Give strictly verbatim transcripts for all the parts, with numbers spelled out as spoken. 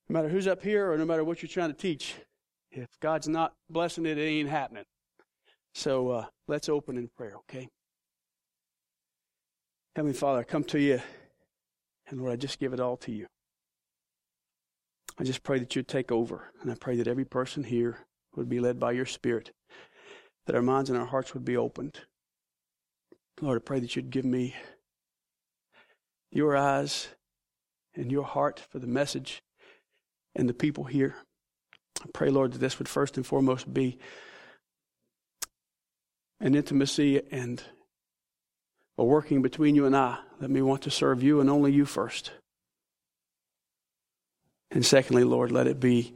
No matter who's up here or no matter what you're trying to teach, if God's not blessing it, it ain't happening. So uh, let's open in prayer, okay? Heavenly Father, I come to you, and Lord, I just give it all to you. I just pray that you'd take over, and I pray that every person here would be led by your Spirit, that our minds and our hearts would be opened. Lord, I pray that you'd give me your eyes and your heart for the message and the people here. I pray, Lord, that this would first and foremost be an intimacy and a working between you and I. Let me want to serve you and only you first. And secondly, Lord, let it be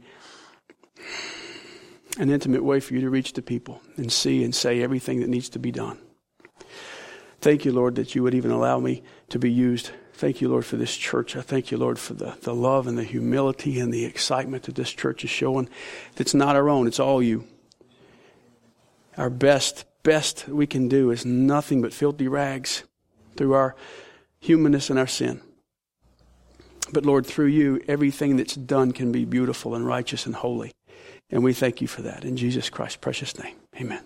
an intimate way for you to reach the people and see and say everything that needs to be done. Thank you, Lord, that you would even allow me to be used. Thank you, Lord, for this church. I thank you, Lord, for the, the love and the humility and the excitement that this church is showing. It's not our own. It's all you. Our best, best we can do is nothing but filthy rags through our humanness and our sin. But, Lord, through you, everything that's done can be beautiful and righteous and holy. And we thank you for that. In Jesus Christ's precious name, amen.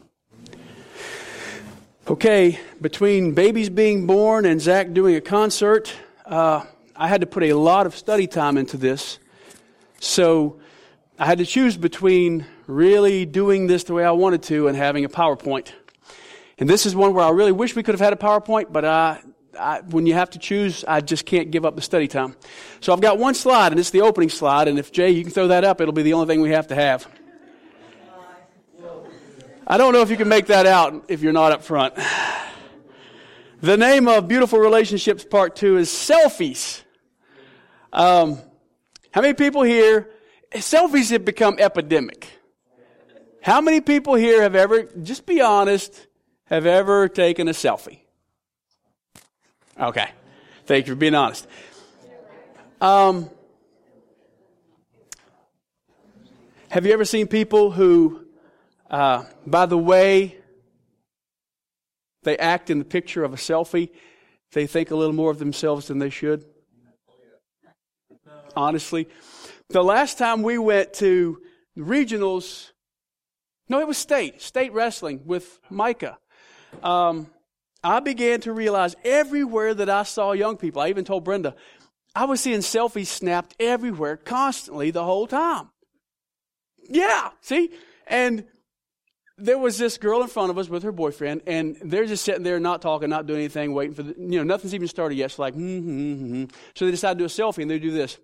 Okay, between babies being born and Zach doing a concert, uh, I had to put a lot of study time into this. So I had to choose between really doing this the way I wanted to and having a PowerPoint. And this is one where I really wish we could have had a PowerPoint, but I, I, when you have to choose, I just can't give up the study time. So I've got one slide, and it's the opening slide. And if, Jay, you can throw that up, it'll be the only thing we have to have. I don't know if you can make that out if you're not up front. The name of Beautiful Relationships Part two is Selfies. Um, how many people here, selfies have become epidemic. How many people here have ever, just be honest, have ever taken a selfie? Okay. Thank you for being honest. Um, have you ever seen people who, Uh, by the way they act in the picture of a selfie, they think a little more of themselves than they should? Honestly. The last time we went to regionals, no, it was state, state wrestling with Micah. Um, I began to realize everywhere that I saw young people, I even told Brenda, I was seeing selfies snapped everywhere constantly the whole time. Yeah, see? And there was this girl in front of us with her boyfriend, and they're just sitting there not talking, not doing anything, waiting for the, you know, nothing's even started yet. It's like, mm-hmm, mm-hmm. So they decide to do a selfie, and they do this.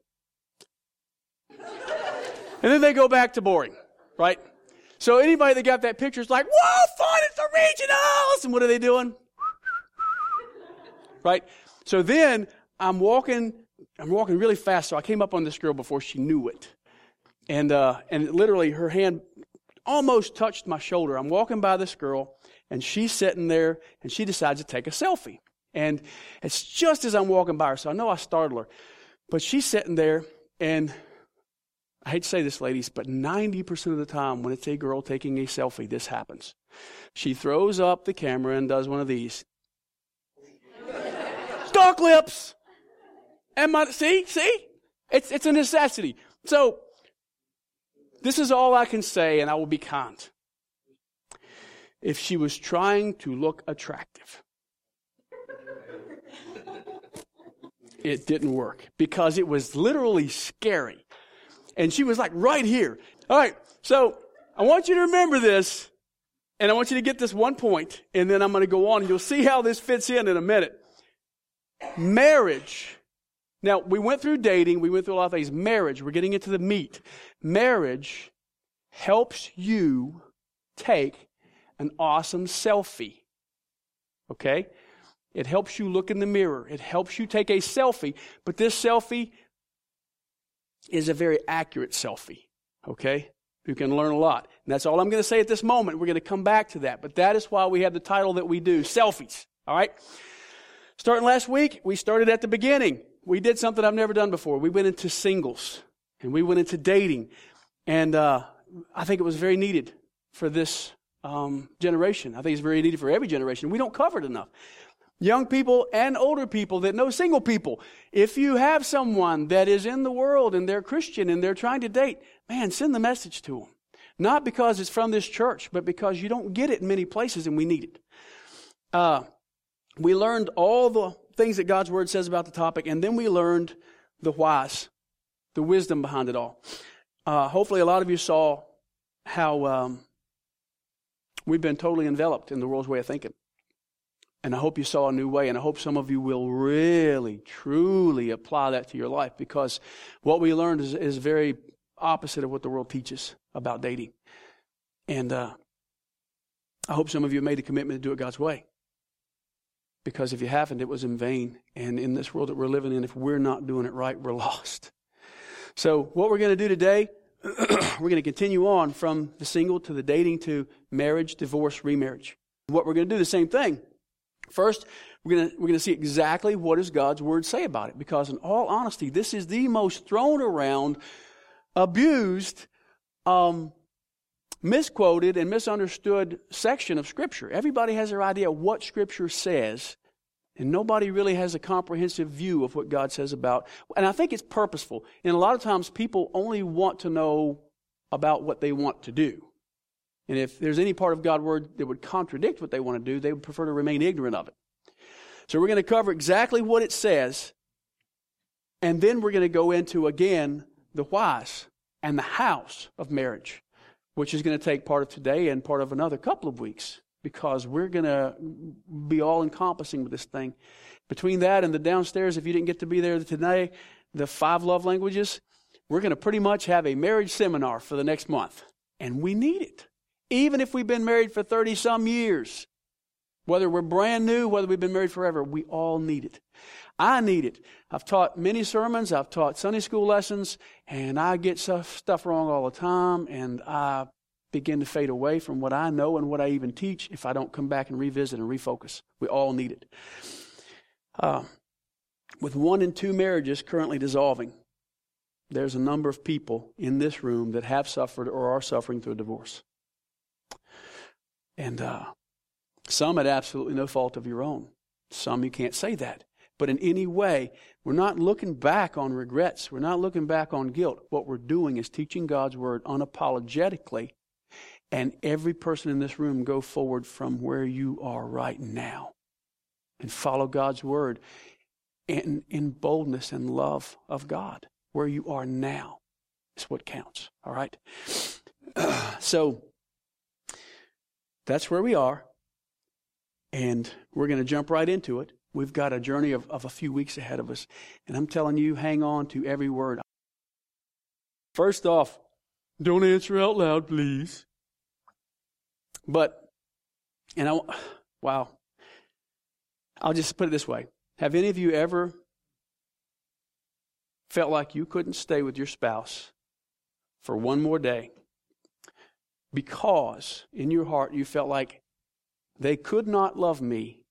And then they go back to boring, right? So anybody that got that picture is like, whoa, fun, it's the regionals! And what are they doing? Right? So then I'm walking, I'm walking really fast, so I came up on this girl before she knew it. And uh, and literally her hand almost touched my shoulder. I'm walking by this girl, and she's sitting there, and she decides to take a selfie. And it's just as I'm walking by her, so I know I startled her. But she's sitting there, and I hate to say this, ladies, but ninety percent of the time when it's a girl taking a selfie, this happens. She throws up the camera and does one of these. Dark lips! And my, see, see? It's, it's a necessity. So, this is all I can say, and I will be kind. If she was trying to look attractive, it didn't work because it was literally scary. And she was like right here. All right, so I want you to remember this, and I want you to get this one point, and then I'm going to go on, and you'll see how this fits in in a minute. Marriage. Now, we went through dating. We went through a lot of things. Marriage, we're getting into the meat. Marriage helps you take an awesome selfie. Okay? It helps you look in the mirror. It helps you take a selfie. But this selfie is a very accurate selfie. Okay? You can learn a lot. And that's all I'm going to say at this moment. We're going to come back to that. But that is why we have the title that we do, Selfies. All right? Starting last week, we started at the beginning. We did something I've never done before. We went into singles, and we went into dating, and uh, I think it was very needed for this um, generation. I think it's very needed for every generation. We don't cover it enough. young people and older people that know single people. If you have someone that is in the world and they're Christian and they're trying to date, man, send the message to them. Not because it's from this church, but because you don't get it in many places and we need it. Uh, we learned all the things that God's Word says about the topic, and then we learned the whys, the wisdom behind it all. Uh, hopefully a lot of you saw how um, we've been totally enveloped in the world's way of thinking. And I hope you saw a new way, and I hope some of you will really, truly apply that to your life, because what we learned is, is very opposite of what the world teaches about dating. And uh, I hope some of you made a commitment to do it God's way. Because if you haven't, it was in vain. And in this world that we're living in, if we're not doing it right, we're lost. So what we're going to do today, we're going to continue on from the single to the dating to marriage, divorce, remarriage. What we're going to do the same thing. First, we're going to we're going to see exactly what does God's Word say about it. Because in all honesty, this is the most thrown around, abused, um, misquoted and misunderstood section of Scripture. Everybody has their idea of what Scripture says, and nobody really has a comprehensive view of what God says about. And I think it's purposeful. And a lot of times people only want to know about what they want to do. And if there's any part of God's Word that would contradict what they want to do, they would prefer to remain ignorant of it. So we're going to cover exactly what it says, and then we're going to go into, again, the whys and the hows of marriage, which is going to take part of today and part of another couple of weeks, because we're going to be all-encompassing with this thing. Between that and the downstairs, if you didn't get to be there today, the five love languages, we're going to pretty much have a marriage seminar for the next month. And we need it. Even if we've been married for thirty-some years, whether we're brand new, whether we've been married forever, we all need it. I need it. I've taught many sermons. I've taught Sunday school lessons, and I get stuff, stuff wrong all the time, and I begin to fade away from what I know and what I even teach if I don't come back and revisit and refocus. We all need it. Uh, with one in two marriages currently dissolving, there's a number of people in this room that have suffered or are suffering through a divorce. And uh, some at absolutely no fault of your own. Some you can't say that. But in any way, we're not looking back on regrets. We're not looking back on guilt. What we're doing is teaching God's Word unapologetically. And every person in this room go forward from where you are right now. And follow God's Word in, in boldness and love of God. Where you are now is what counts. All right? Uh, so, that's where we are. And we're going to jump right into it. We've got a journey of, of a few weeks ahead of us. And I'm telling you, hang on to every word. First off, don't answer out loud, please. But, and I, wow. I'll just put it this way. Have any of you ever felt like you couldn't stay with your spouse for one more day because in your heart you felt like they could not love me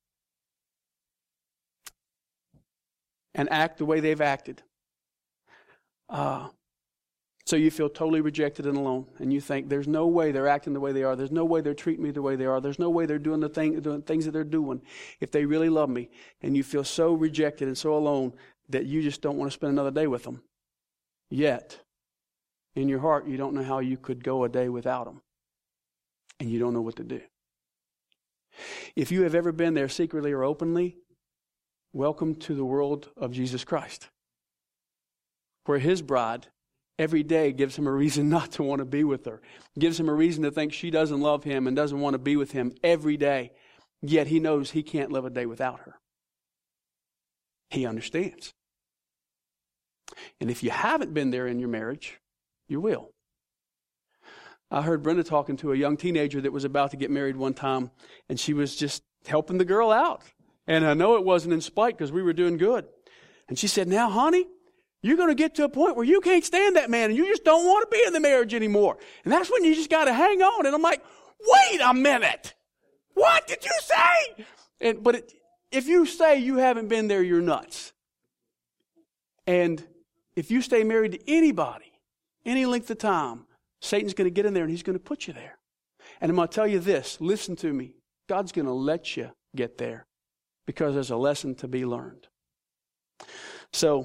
and act the way they've acted? Uh, so you feel totally rejected and alone, and you think there's no way they're acting the way they are. There's no way they're treating me the way they are. There's no way they're doing the thing, doing things that they're doing if they really love me. And you feel so rejected and so alone that you just don't want to spend another day with them. Yet, in your heart, you don't know how you could go a day without them. And you don't know what to do. If you have ever been there secretly or openly, welcome to the world of Jesus Christ, where His bride every day gives Him a reason not to want to be with her, gives Him a reason to think she doesn't love Him and doesn't want to be with Him every day, yet He knows He can't live a day without her. He understands. And if you haven't been there in your marriage, you will. I heard Brenda talking to a young teenager that was about to get married one time, and she was just helping the girl out. And I know it wasn't in spite because we were doing good. And she said, now, honey, you're going to get to a point where you can't stand that man and you just don't want to be in the marriage anymore. And that's when you just got to hang on. And I'm like, wait a minute. What did you say? And But it, if you say you haven't been there, you're nuts. And if you stay married to anybody, any length of time, Satan's going to get in there and he's going to put you there. And I'm going to tell you this, listen to me. God's going to let you get there because there's a lesson to be learned. So,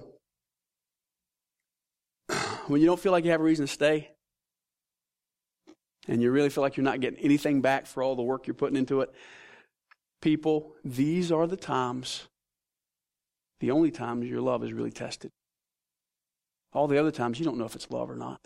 when you don't feel like you have a reason to stay, and you really feel like you're not getting anything back for all the work you're putting into it, people, these are the times, the only times your love is really tested. All the other times, you don't know if it's love or not.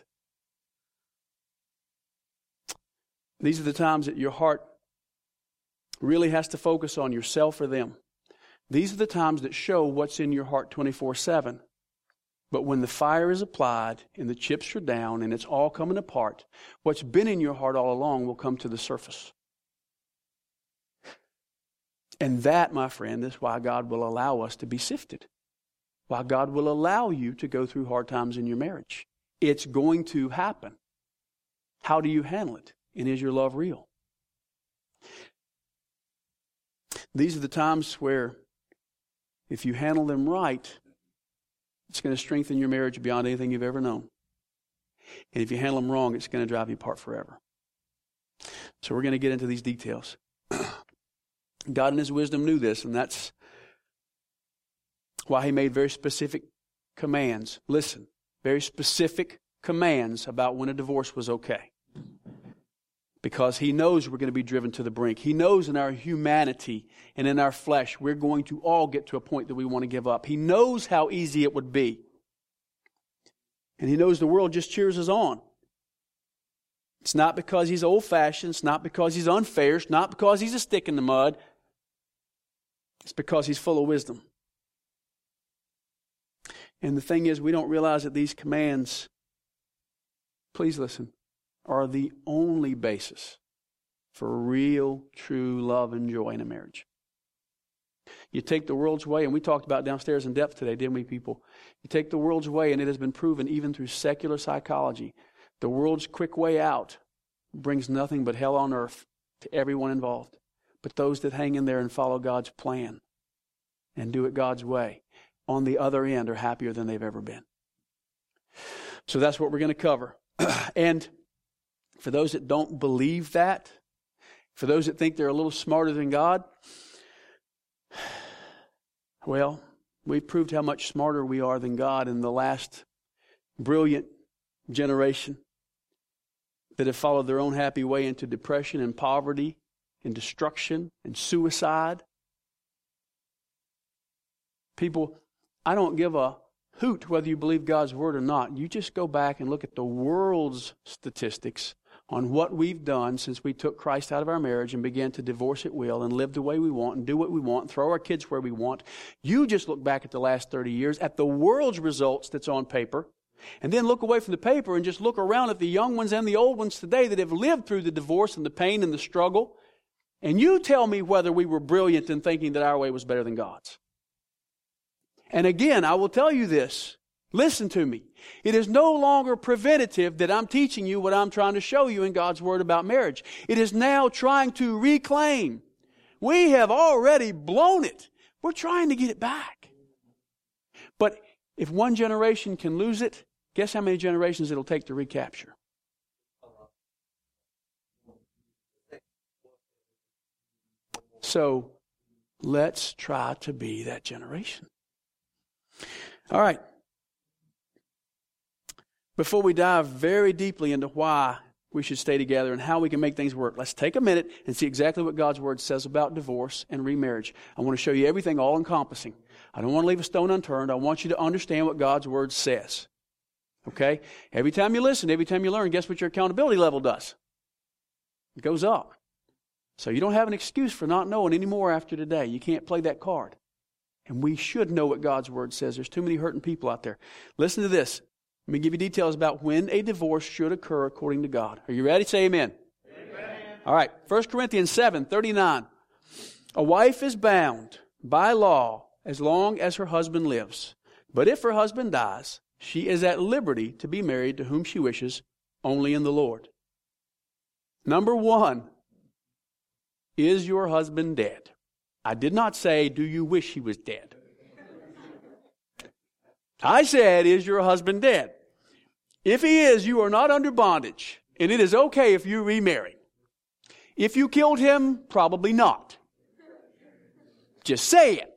These are the times that your heart really has to focus on yourself or them. These are the times that show what's in your heart twenty-four seven. But when the fire is applied and the chips are down and it's all coming apart, what's been in your heart all along will come to the surface. And that, my friend, is why God will allow us to be sifted. Why God will allow you to go through hard times in your marriage. It's going to happen. How do you handle it? And is your love real? These are the times where if you handle them right, it's going to strengthen your marriage beyond anything you've ever known. And if you handle them wrong, it's going to drive you apart forever. So we're going to get into these details. God in His wisdom knew this, and that's why He made very specific commands. Listen, very specific commands about when a divorce was okay. Because He knows we're going to be driven to the brink. He knows in our humanity and in our flesh, we're going to all get to a point that we want to give up. He knows how easy it would be. And He knows the world just cheers us on. It's not because He's old-fashioned. It's not because He's unfair. It's not because He's a stick in the mud. It's because He's full of wisdom. And the thing is, we don't realize that these commands, please listen, are the only basis for real, true love and joy in a marriage. You take the world's way, and we talked about downstairs in depth today, didn't we, people? You take the world's way, and it has been proven even through secular psychology, the world's quick way out brings nothing but hell on earth to everyone involved. But those that hang in there and follow God's plan and do it God's way, on the other end are happier than they've ever been. So that's what we're going to cover. And for those that don't believe that, for those that think they're a little smarter than God, well, we proved how much smarter we are than God in the last brilliant generation that have followed their own happy way into depression and poverty and destruction and suicide. People, I don't give a hoot whether you believe God's word or not. You just go back and look at the world's statistics on what we've done since we took Christ out of our marriage and began to divorce at will and live the way we want and do what we want and throw our kids where we want. You just look back at the last thirty years at the world's results that's on paper, and then look away from the paper and just look around at the young ones and the old ones today that have lived through the divorce and the pain and the struggle. And you tell me whether we were brilliant in thinking that our way was better than God's. And again, I will tell you this. Listen to me. It is no longer preventative that I'm teaching you what I'm trying to show you in God's Word about marriage. It is now trying to reclaim. We have already blown it. We're trying to get it back. But if one generation can lose it, guess how many generations it'll take to recapture? So let's try to be that generation. All right. Before we dive very deeply into why we should stay together and how we can make things work, let's take a minute and see exactly what God's Word says about divorce and remarriage. I want to show you everything all-encompassing. I don't want to leave a stone unturned. I want you to understand what God's Word says. Okay? Every time you listen, every time you learn, guess what your accountability level does? It goes up. So you don't have an excuse for not knowing anymore after today. You can't play that card. And we should know what God's Word says. There's too many hurting people out there. Listen to this. Let me give you details about when a divorce should occur according to God. Are you ready? Say amen. Amen. All right. First Corinthians seven thirty-nine. A wife is bound by law as long as her husband lives. But if her husband dies, she is at liberty to be married to whom she wishes, only in the Lord. Number one, is your husband dead? I did not say, do you wish he was dead? I said, is your husband dead? If he is, you are not under bondage, and it is okay if you remarry. If you killed him, probably not. Just say it.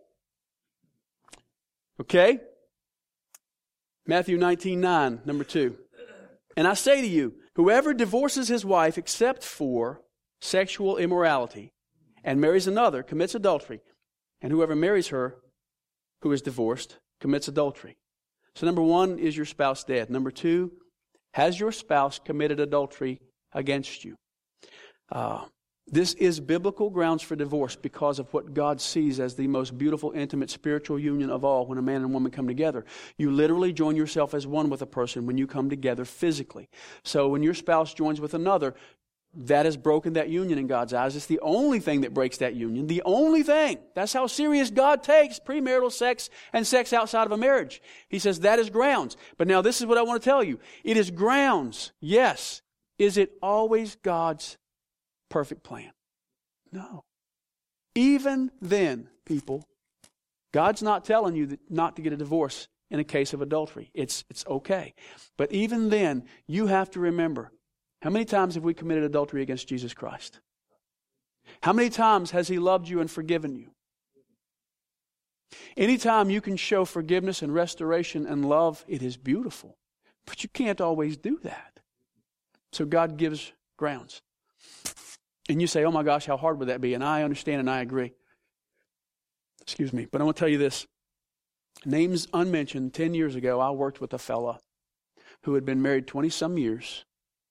Okay? Matthew nineteen nine, number two. And I say to you, whoever divorces his wife except for sexual immorality and marries another commits adultery. And whoever marries her who is divorced commits adultery. So number one, is your spouse dead? Number two, has your spouse committed adultery against you? Uh, this is biblical grounds for divorce because of what God sees as the most beautiful, intimate, spiritual union of all when a man and woman come together. You literally join yourself as one with a person when you come together physically. So when your spouse joins with another, that has broken that union in God's eyes. It's the only thing that breaks that union. The only thing. That's how serious God takes premarital sex and sex outside of a marriage. He says that is grounds. But now this is what I want to tell you. It is grounds. Yes. Is it always God's perfect plan? No. Even then, people, God's not telling you that not to get a divorce in a case of adultery. It's, it's okay. But even then, you have to remember, how many times have we committed adultery against Jesus Christ? How many times has He loved you and forgiven you? Anytime you can show forgiveness and restoration and love, it is beautiful. But you can't always do that. So God gives grounds. And you say, oh my gosh, how hard would that be? And I understand and I agree. Excuse me. But I want to tell you this. Names unmentioned, ten years ago, I worked with a fella who had been married twenty-some years.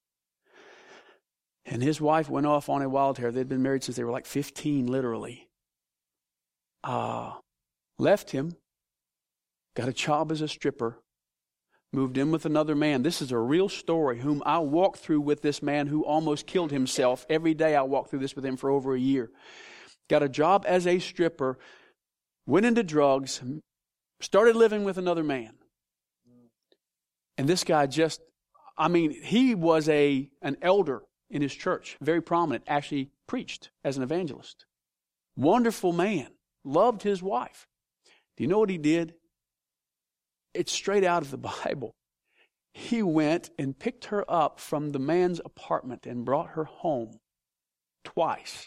And his wife went off on a wild hair. They'd been married since they were like fifteen, literally. Uh, left him, got a job as a stripper, moved in with another man. This is a real story, whom I walked through with this man who almost killed himself. Every day I walked through this with him for over a year. Got a job as a stripper, went into drugs, started living with another man. And this guy just, I mean, he was a an elder in his church, very prominent, actually preached as an evangelist. Wonderful man, loved his wife. Do you know what he did? It's straight out of the Bible. He went and picked her up from the man's apartment and brought her home twice.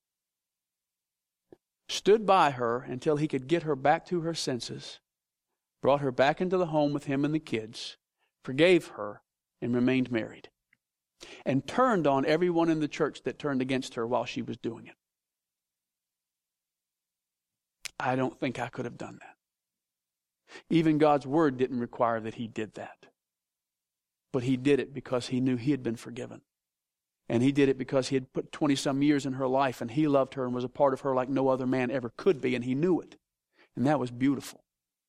Stood by her until he could get her back to her senses, brought her back into the home with him and the kids, forgave her, and remained married. And turned on everyone in the church that turned against her while she was doing it. I don't think I could have done that. Even God's word didn't require that he did that. But he did it because he knew he had been forgiven. And he did it because he had put twenty-some years in her life, and he loved her and was a part of her like no other man ever could be, and he knew it. And that was beautiful.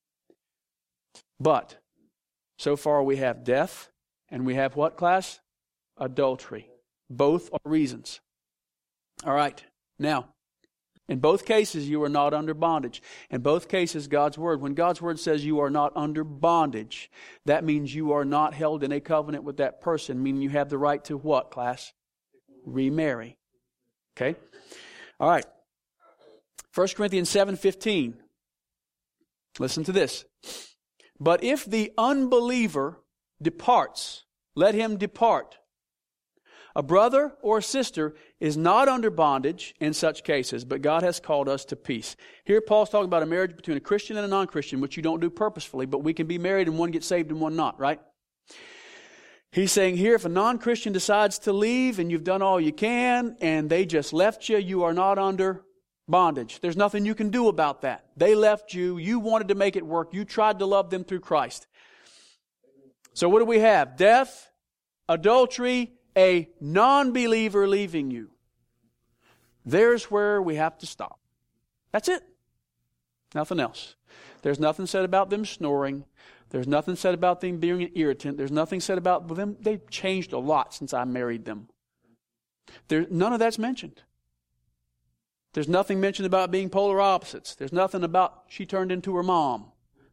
But so far we have death, and we have what, class? Adultery. Both are reasons. All right. Now, in both cases, you are not under bondage. In both cases, God's word, when God's word says you are not under bondage, that means you are not held in a covenant with that person, meaning you have the right to what, class? Remarry. Okay? All right. First Corinthians seven fifteen. Listen to this. But if the unbeliever departs, let him depart. A brother or a sister is not under bondage in such cases, but God has called us to peace. Here Paul's talking about a marriage between a Christian and a non-Christian, which you don't do purposefully, but we can be married and one gets saved and one not, right? He's saying here, if a non-Christian decides to leave and you've done all you can and they just left you, you are not under bondage. There's nothing you can do about that. They left you. You wanted to make it work. You tried to love them through Christ. So what do we have? Death, adultery, a non-believer leaving you. There's where we have to stop. That's it. Nothing else. There's nothing said about them snoring. There's nothing said about them being an irritant. There's nothing said about them. They've changed a lot since I married them. There, none of that's mentioned. There's nothing mentioned about being polar opposites. There's nothing about she turned into her mom.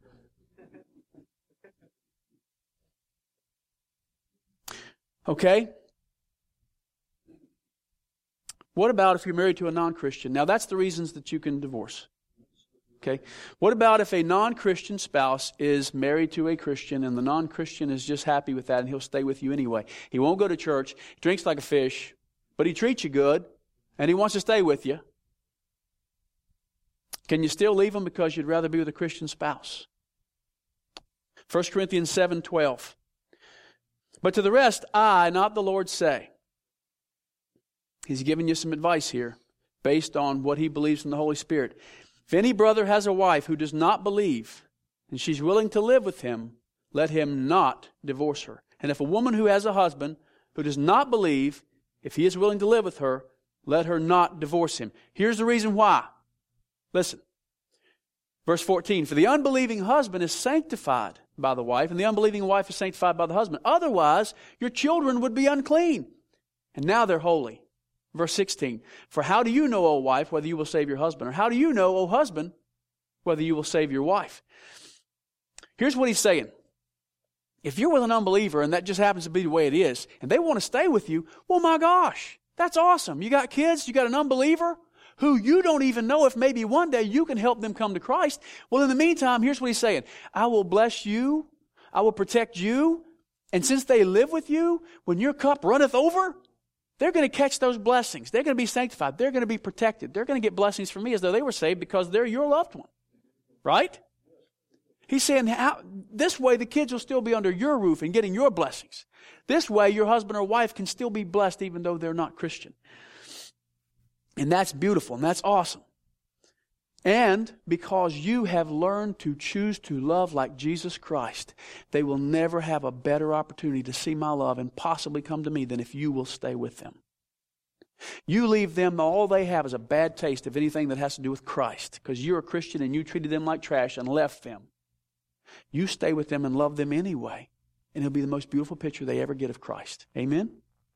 Okay? What about if you're married to a non-Christian? Now, that's the reasons that you can divorce. Okay? What about if a non-Christian spouse is married to a Christian and the non-Christian is just happy with that and he'll stay with you anyway? He won't go to church, drinks like a fish, but he treats you good and he wants to stay with you. Can you still leave them because you'd rather be with a Christian spouse? First Corinthians seven twelve. But to the rest, I, not the Lord, say. He's giving you some advice here based on what he believes in the Holy Spirit. If any brother has a wife who does not believe, and she's willing to live with him, let him not divorce her. And if a woman who has a husband who does not believe, if he is willing to live with her, let her not divorce him. Here's the reason why. Listen. Verse fourteen, for the unbelieving husband is sanctified by the wife, and the unbelieving wife is sanctified by the husband. Otherwise, your children would be unclean, and now they're holy. Verse sixteen, for how do you know, O wife, whether you will save your husband? Or how do you know, O husband, whether you will save your wife? Here's what he's saying. If you're with an unbeliever, and that just happens to be the way it is, and they want to stay with you, well, my gosh, that's awesome. You got kids, you got an unbeliever who you don't even know if maybe one day you can help them come to Christ. Well, in the meantime, here's what he's saying. I will bless you. I will protect you. And since they live with you, when your cup runneth over, they're going to catch those blessings. They're going to be sanctified. They're going to be protected. They're going to get blessings from me as though they were saved because they're your loved one. Right? He's saying how, this way the kids will still be under your roof and getting your blessings. This way your husband or wife can still be blessed even though they're not Christian. And that's beautiful and that's awesome. And because you have learned to choose to love like Jesus Christ, they will never have a better opportunity to see my love and possibly come to me than if you will stay with them. You leave them, all they have is a bad taste of anything that has to do with Christ because you're a Christian and you treated them like trash and left them. You stay with them and love them anyway, and it'll be the most beautiful picture they ever get of Christ. Amen?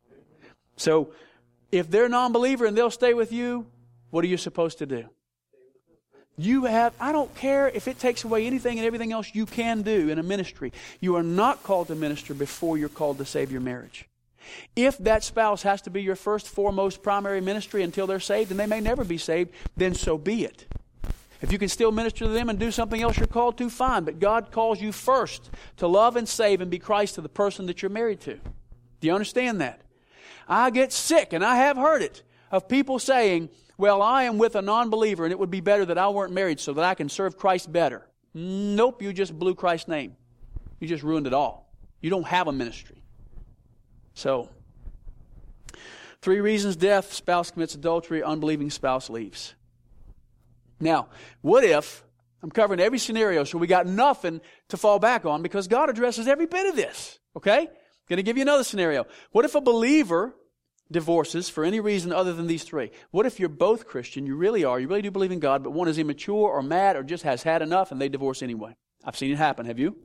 So, if they're a non-believer and they'll stay with you, what are you supposed to do? You have, I don't care if it takes away anything and everything else you can do in a ministry. You are not called to minister before you're called to save your marriage. If that spouse has to be your first, foremost, primary ministry until they're saved, and they may never be saved, then so be it. If you can still minister to them and do something else you're called to, fine. But God calls you first to love and save and be Christ to the person that you're married to. Do you understand that? I get sick, and I have heard it, of people saying, well, I am with a non-believer, and it would be better that I weren't married so that I can serve Christ better. Nope, you just blew Christ's name. You just ruined it all. You don't have a ministry. So, three reasons death, spouse commits adultery, unbelieving spouse leaves. Now, what if, I'm covering every scenario, so we got nothing to fall back on because God addresses every bit of this. Okay? Going to give you another scenario. What if a believer divorces for any reason other than these three? What if you're both Christian, you really are, you really do believe in God, but one is immature or mad or just has had enough and they divorce anyway? I've seen it happen. Have you?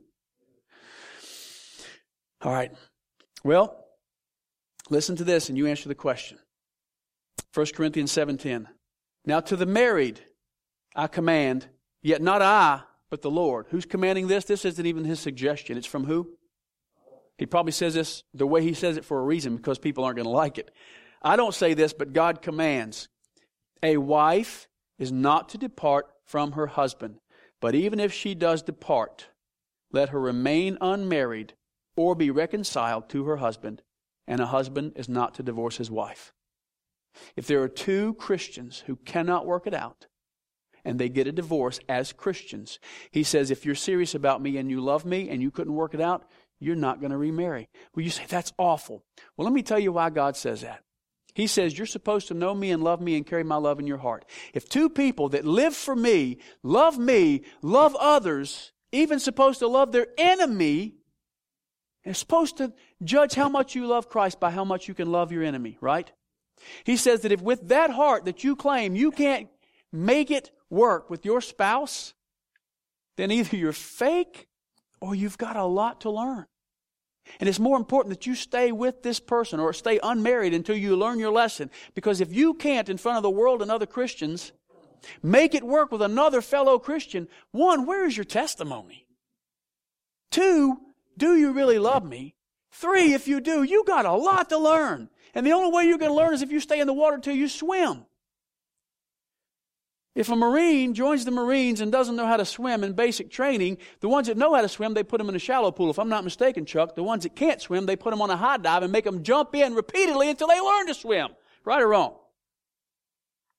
All right. Well, listen to this and you answer the question. First Corinthians seven ten. Now to the married I command, yet not I, but the Lord. Who's commanding this? This isn't even his suggestion. It's from who? He probably says this the way he says it for a reason because people aren't going to like it. I don't say this, but God commands. A wife is not to depart from her husband, but even if she does depart, let her remain unmarried or be reconciled to her husband, and a husband is not to divorce his wife. If there are two Christians who cannot work it out, and they get a divorce as Christians, he says, if you're serious about me and you love me and you couldn't work it out, you're not going to remarry. Well, you say, that's awful. Well, let me tell you why God says that. He says, you're supposed to know me and love me and carry my love in your heart. If two people that live for me, love me, love others, even supposed to love their enemy, they're supposed to judge how much you love Christ by how much you can love your enemy, right? He says that if with that heart that you claim you can't make it work with your spouse, then either you're fake or you've got a lot to learn. And it's more important that you stay with this person or stay unmarried until you learn your lesson. Because if you can't, in front of the world and other Christians, make it work with another fellow Christian, one, where is your testimony? Two, do you really love me? Three, if you do, you got a lot to learn. And the only way you're going to learn is if you stay in the water till you swim. If a Marine joins the Marines and doesn't know how to swim in basic training, the ones that know how to swim, they put them in a shallow pool. If I'm not mistaken, Chuck, the ones that can't swim, they put them on a high dive and make them jump in repeatedly until they learn to swim. Right or wrong?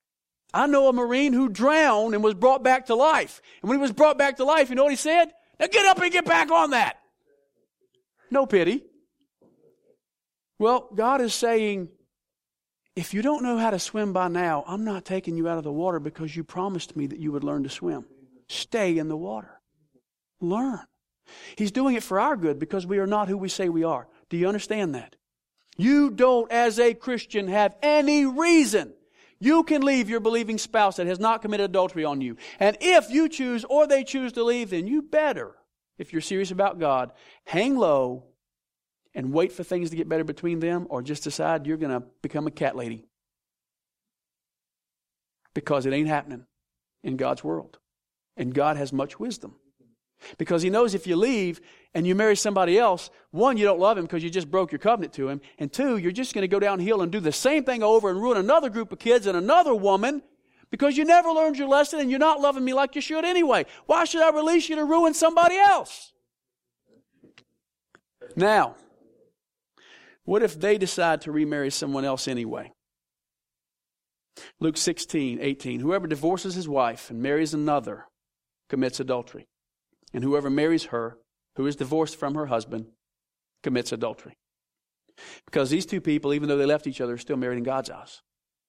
I know a Marine who drowned and was brought back to life. And when he was brought back to life, you know what he said? Now get up and get back on that. No pity. Well, God is saying, if you don't know how to swim by now, I'm not taking you out of the water because you promised me that you would learn to swim. Stay in the water. Learn. He's doing it for our good because we are not who we say we are. Do you understand that? You don't, as a Christian, have any reason. You can leave your believing spouse that has not committed adultery on you. And if you choose or they choose to leave, then you better, if you're serious about God, hang low and wait for things to get better between them, or just decide you're going to become a cat lady. Because it ain't happening in God's world. And God has much wisdom. Because He knows if you leave and you marry somebody else, one, you don't love him because you just broke your covenant to him. And two, you're just going to go downhill and do the same thing over and ruin another group of kids and another woman because you never learned your lesson and you're not loving me like you should anyway. Why should I release you to ruin somebody else? Now, what if they decide to remarry someone else anyway? Luke sixteen, eighteen. Whoever divorces his wife and marries another commits adultery. And whoever marries her, who is divorced from her husband, commits adultery. Because these two people, even though they left each other, are still married in God's eyes.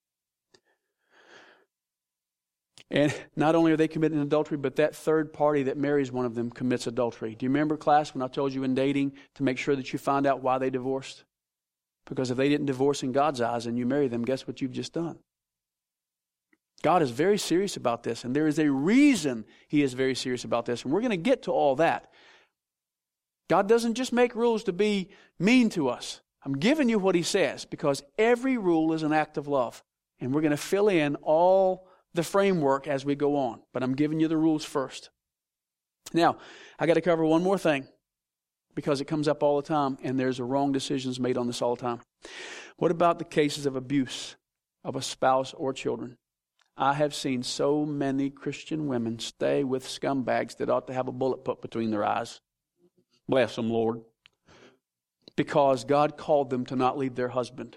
And not only are they committing adultery, but that third party that marries one of them commits adultery. Do you remember, class, when I told you in dating to make sure that you find out why they divorced? Because if they didn't divorce in God's eyes and you marry them, guess what you've just done? God is very serious about this, and there is a reason He is very serious about this, and we're going to get to all that. God doesn't just make rules to be mean to us. I'm giving you what He says because every rule is an act of love, and we're going to fill in all the framework as we go on, but I'm giving you the rules first. Now, I got to cover one more thing because it comes up all the time, and there's a wrong decisions made on this all the time. What about the cases of abuse of a spouse or children? I have seen so many Christian women stay with scumbags that ought to have a bullet put between their eyes. Bless them, Lord. Because God called them to not leave their husband.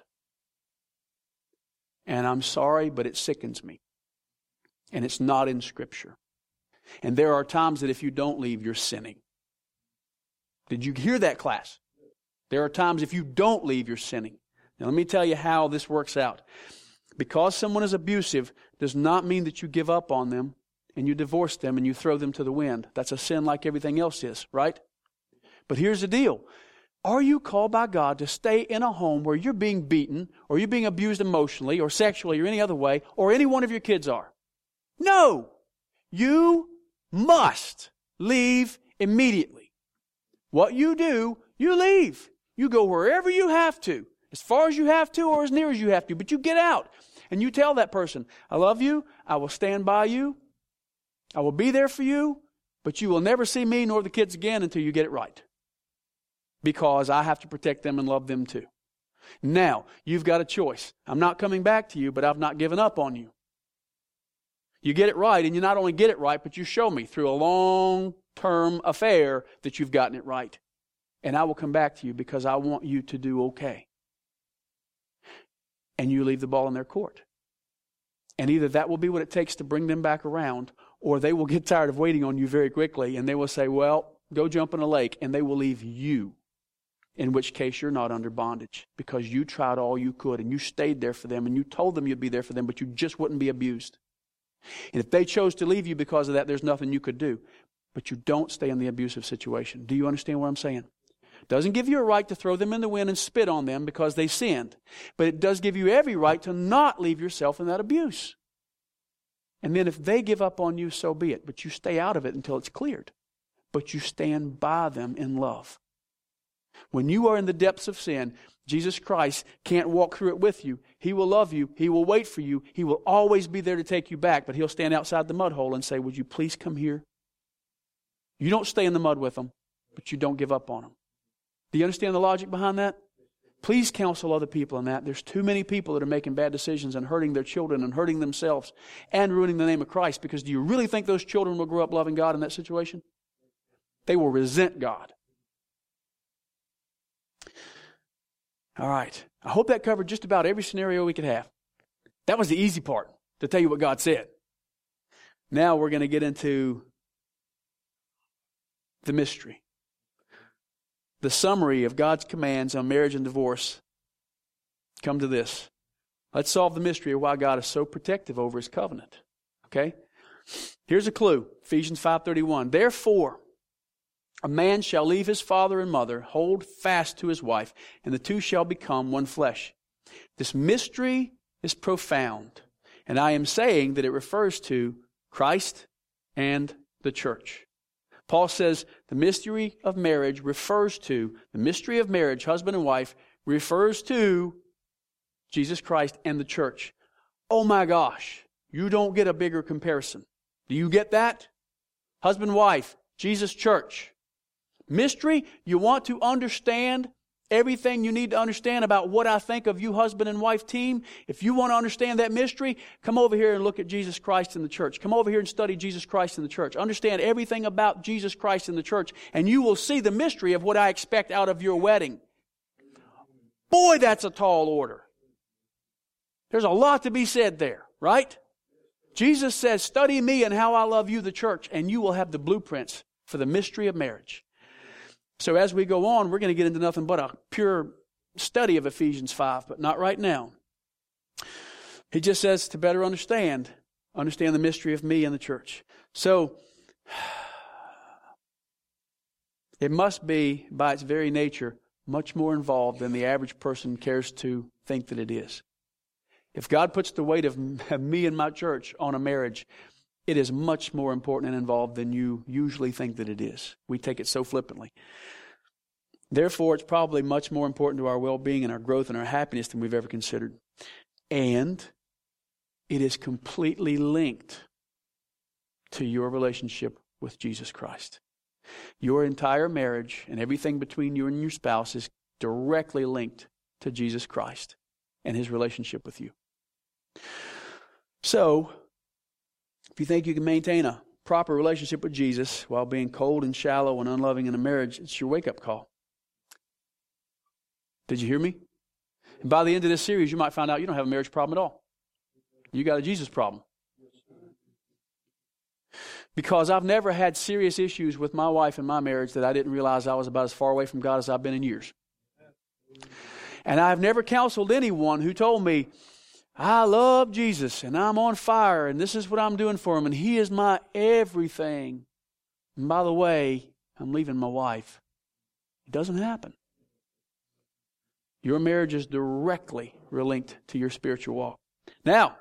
And I'm sorry, but it sickens me. And it's not in Scripture. And there are times that if you don't leave, you're sinning. Did you hear that, class? There are times if you don't leave, you're sinning. Now let me tell you how this works out. Because someone is abusive does not mean that you give up on them and you divorce them and you throw them to the wind. That's a sin like everything else is, right? But here's the deal. Are you called by God to stay in a home where you're being beaten or you're being abused emotionally or sexually or any other way, or any one of your kids are? No! You must leave immediately. What you do, you leave. You go wherever you have to. As far as you have to or as near as you have to. But you get out and you tell that person, I love you. I will stand by you. I will be there for you. But you will never see me nor the kids again until you get it right. Because I have to protect them and love them too. Now, you've got a choice. I'm not coming back to you, but I've not given up on you. You get it right, and you not only get it right, but you show me through a long-term affair that you've gotten it right. And I will come back to you because I want you to do okay. And you leave the ball in their court. And either that will be what it takes to bring them back around, or they will get tired of waiting on you very quickly, and they will say, well, go jump in a lake, and they will leave you. In which case you're not under bondage because you tried all you could, and you stayed there for them, and you told them you'd be there for them, but you just wouldn't be abused. And if they chose to leave you because of that, there's nothing you could do. But you don't stay in the abusive situation. Do you understand what I'm saying? Doesn't give you a right to throw them in the wind and spit on them because they sinned. But it does give you every right to not leave yourself in that abuse. And then if they give up on you, so be it. But you stay out of it until it's cleared. But you stand by them in love. When you are in the depths of sin, Jesus Christ can't walk through it with you. He will love you. He will wait for you. He will always be there to take you back. But He'll stand outside the mud hole and say, would you please come here? You don't stay in the mud with them, but you don't give up on them. Do you understand the logic behind that? Please counsel other people in that. There's too many people that are making bad decisions and hurting their children and hurting themselves and ruining the name of Christ. Because do you really think those children will grow up loving God in that situation? They will resent God. All right. I hope that covered just about every scenario we could have. That was the easy part. to tell you what God said. Now we're going to get into the mystery. The summary of God's commands on marriage and divorce come to this. Let's solve the mystery of why God is so protective over His covenant. Okay? Here's a clue. Ephesians five thirty-one. Therefore, a man shall leave his father and mother, hold fast to his wife, and the two shall become one flesh. This mystery is profound, and I am saying that it refers to Christ and the church. Paul says the mystery of marriage refers to, the mystery of marriage, husband and wife, refers to Jesus Christ and the church. Oh my gosh, you don't get a bigger comparison. Do you get that? Husband, wife, Jesus, church. Mystery, you want to understand everything you need to understand about what I think of you husband and wife team. If you want to understand that mystery, come over here and look at Jesus Christ in the church. Come over here and study Jesus Christ in the church. Understand everything about Jesus Christ in the church, and you will see the mystery of what I expect out of your wedding. Boy, that's a tall order. There's a lot to be said there, right? Jesus says, study me and how I love you, the church, and you will have the blueprints for the mystery of marriage. So as we go on, we're going to get into nothing but a pure study of Ephesians five, but not right now. He just says to better understand, understand the mystery of me and the church. So it must be, by its very nature, much more involved than the average person cares to think that it is. If God puts the weight of me and my church on a marriage, it is much more important and involved than you usually think that it is. We take it so flippantly. Therefore, it's probably much more important to our well-being and our growth and our happiness than we've ever considered. And it is completely linked to your relationship with Jesus Christ. Your entire marriage and everything between you and your spouse is directly linked to Jesus Christ and His relationship with you. So, if you think you can maintain a proper relationship with Jesus while being cold and shallow and unloving in a marriage, it's your wake-up call. Did you hear me? And by the end of this series, you might find out you don't have a marriage problem at all. You got a Jesus problem. Because I've never had serious issues with my wife in my marriage that I didn't realize I was about as far away from God as I've been in years. And I've never counseled anyone who told me, I love Jesus and I'm on fire and this is what I'm doing for Him and He is my everything. And by the way, I'm leaving my wife. It doesn't happen. Your marriage is directly linked to your spiritual walk. Now,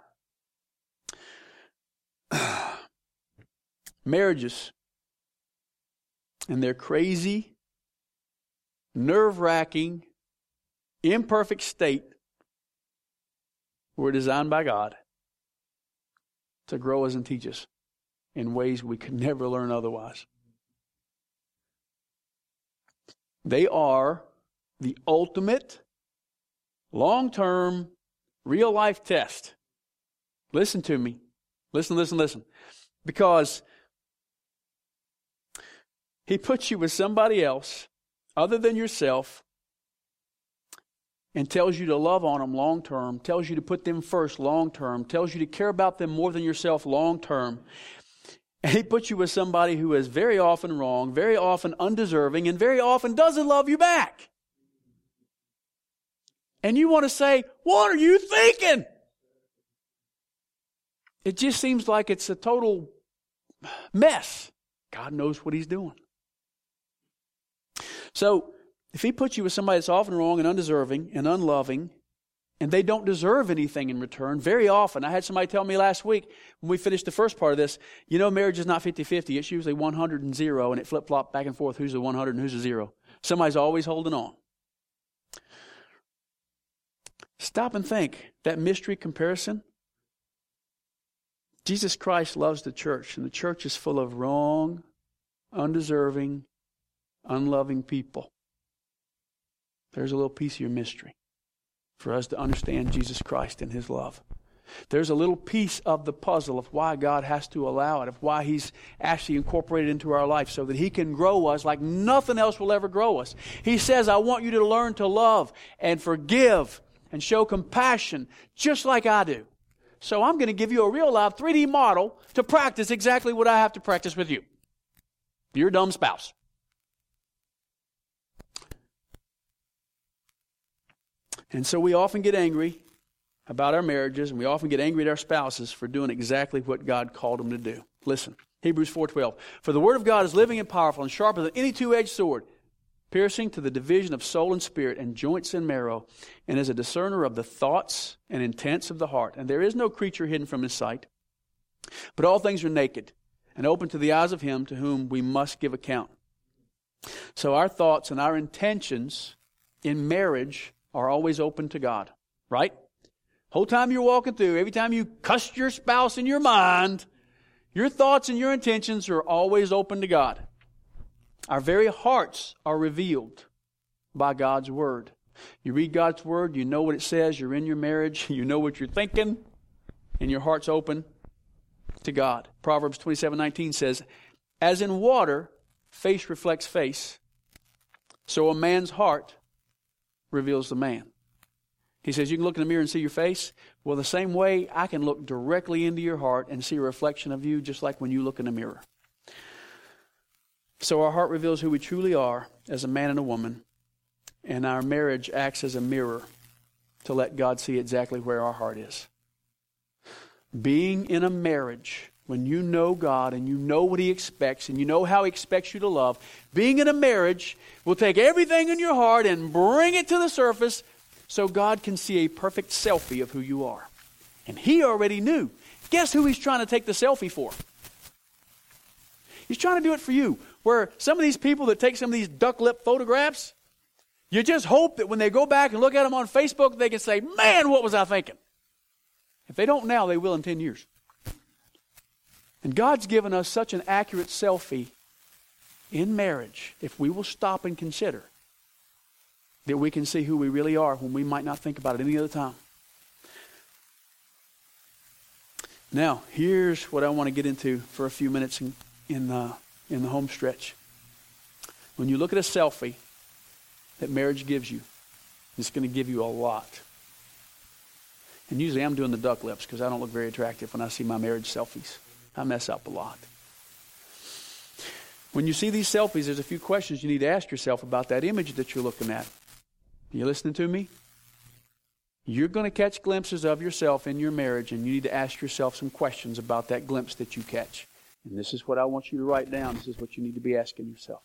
marriages and their crazy, nerve-wracking, imperfect state were designed by God to grow us and teach us in ways we could never learn otherwise. They are the ultimate, long-term, real-life test. Listen to me. Listen, listen, listen. Because He puts you with somebody else other than yourself and tells you to love on them long term, tells you to put them first long term, tells you to care about them more than yourself long term. And He puts you with somebody who is very often wrong, very often undeserving, and very often doesn't love you back. And you want to say, what are you thinking? It just seems like it's a total mess. God knows what He's doing. So, if He puts you with somebody that's often wrong and undeserving and unloving, and they don't deserve anything in return, very often, I had somebody tell me last week when we finished the first part of this, you know, marriage is not fifty-fifty. It's usually one hundred and zero, and it flip-flop back and forth. Who's the one hundred and who's the zero? Somebody's always holding on. Stop and think. That mystery comparison. Jesus Christ loves the church, and the church is full of wrong, undeserving, unloving people. There's a little piece of your mystery for us to understand Jesus Christ and His love. There's a little piece of the puzzle of why God has to allow it, of why He's actually incorporated into our life so that He can grow us like nothing else will ever grow us. He says, I want you to learn to love and forgive and show compassion just like I do. So I'm going to give you a real live three D model to practice exactly what I have to practice with you. Your dumb spouse. And so we often get angry about our marriages, and we often get angry at our spouses for doing exactly what God called them to do. Listen, Hebrews four twelve. For the word of God is living and powerful and sharper than any two-edged sword, piercing to the division of soul and spirit and joints and marrow, and is a discerner of the thoughts and intents of the heart. And there is no creature hidden from his sight, but all things are naked and open to the eyes of him to whom we must give account. So our thoughts and our intentions in marriage are always open to God, right? Whole time you're walking through, every time you cuss your spouse in your mind, your thoughts and your intentions are always open to God. Our very hearts are revealed by God's Word. You read God's Word, you know what it says, you're in your marriage, you know what you're thinking, and your heart's open to God. Proverbs twenty-seven nineteen says, as in water, face reflects face, so a man's heart reveals the man. He says, you can look in the mirror and see your face. Well, the same way, I can look directly into your heart and see a reflection of you, just like when you look in the mirror. So our heart reveals who we truly are as a man and a woman, and our marriage acts as a mirror to let God see exactly where our heart is. Being in a marriage, when you know God and you know what He expects and you know how He expects you to love, being in a marriage will take everything in your heart and bring it to the surface so God can see a perfect selfie of who you are. And He already knew. Guess who He's trying to take the selfie for? He's trying to do it for you. Where some of these people that take some of these duck lip photographs, you just hope that when they go back and look at them on Facebook, they can say, man, what was I thinking? If they don't now, they will in ten years. And God's given us such an accurate selfie in marriage, if we will stop and consider, that we can see who we really are when we might not think about it any other time. Now, here's what I want to get into for a few minutes in, in, uh, in the home stretch. When you look at a selfie that marriage gives you, it's going to give you a lot. And usually I'm doing the duck lips because I don't look very attractive when I see my marriage selfies. I mess up a lot. When you see these selfies, there's a few questions you need to ask yourself about that image that you're looking at. You listening to me? You're going to catch glimpses of yourself in your marriage, and you need to ask yourself some questions about that glimpse that you catch. And this is what I want you to write down. This is what you need to be asking yourself.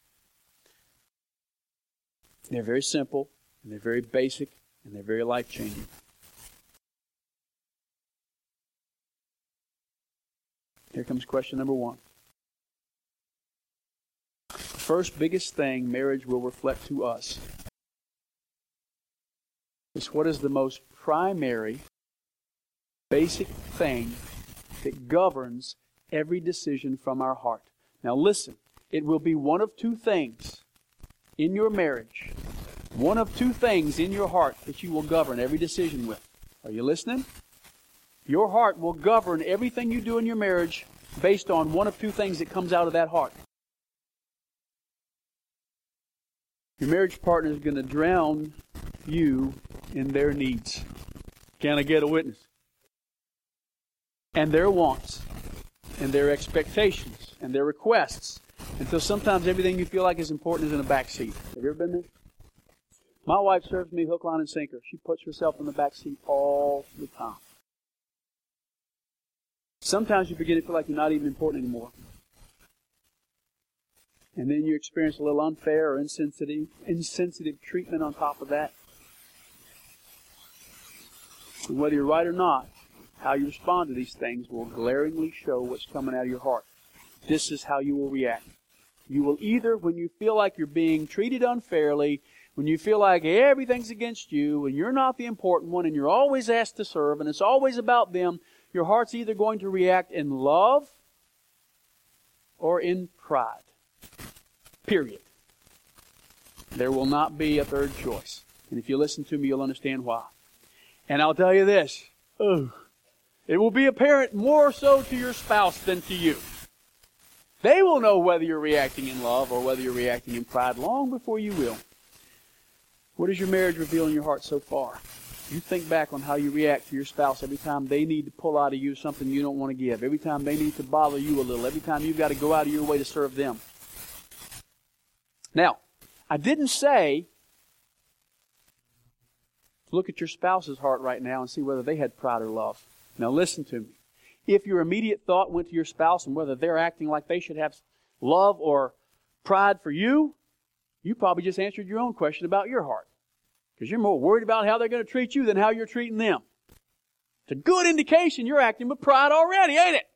They're very simple, and they're very basic, and they're very life-changing. Here comes question number one. The first biggest thing marriage will reflect to us is what is the most primary, basic thing that governs every decision from our heart. Now listen, it will be one of two things in your marriage, one of two things in your heart that you will govern every decision with. Are you listening? Your heart will govern everything you do in your marriage based on one of two things that comes out of that heart. Your marriage partner is going to drown you in their needs. Can I get a witness? And their wants, and their expectations, and their requests, until sometimes everything you feel like is important is in the back seat. Have you ever been there? My wife serves me hook, line, and sinker. She puts herself in the back seat all the time. Sometimes you begin to feel like you're not even important anymore. And then you experience a little unfair or insensitive, insensitive treatment on top of that. And whether you're right or not, how you respond to these things will glaringly show what's coming out of your heart. This is how you will react. You will either, when you feel like you're being treated unfairly, when you feel like everything's against you, and you're not the important one, and you're always asked to serve, and it's always about them, your heart's either going to react in love or in pride. Period. There will not be a third choice. And if you listen to me, you'll understand why. And I'll tell you this. Oh, it will be apparent more so to your spouse than to you. They will know whether you're reacting in love or whether you're reacting in pride long before you will. What does your marriage reveal in your heart so far? You think back on how you react to your spouse every time they need to pull out of you something you don't want to give. Every time they need to bother you a little. Every time you've got to go out of your way to serve them. Now, I didn't say look at your spouse's heart right now and see whether they had pride or love. Now listen to me. If your immediate thought went to your spouse and whether they're acting like they should have love or pride for you, you probably just answered your own question about your heart. Because you're more worried about how they're going to treat you than how you're treating them. It's a good indication you're acting with pride already, ain't it?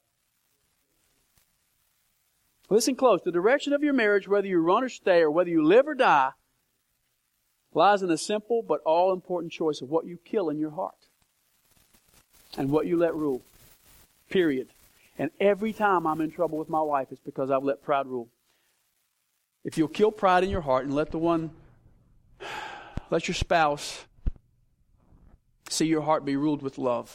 Listen close. The direction of your marriage, whether you run or stay or whether you live or die, lies in a simple but all-important choice of what you kill in your heart and what you let rule. Period. And every time I'm in trouble with my wife, it's because I've let pride rule. If you'll kill pride in your heart and let the one, let your spouse see your heart be ruled with love,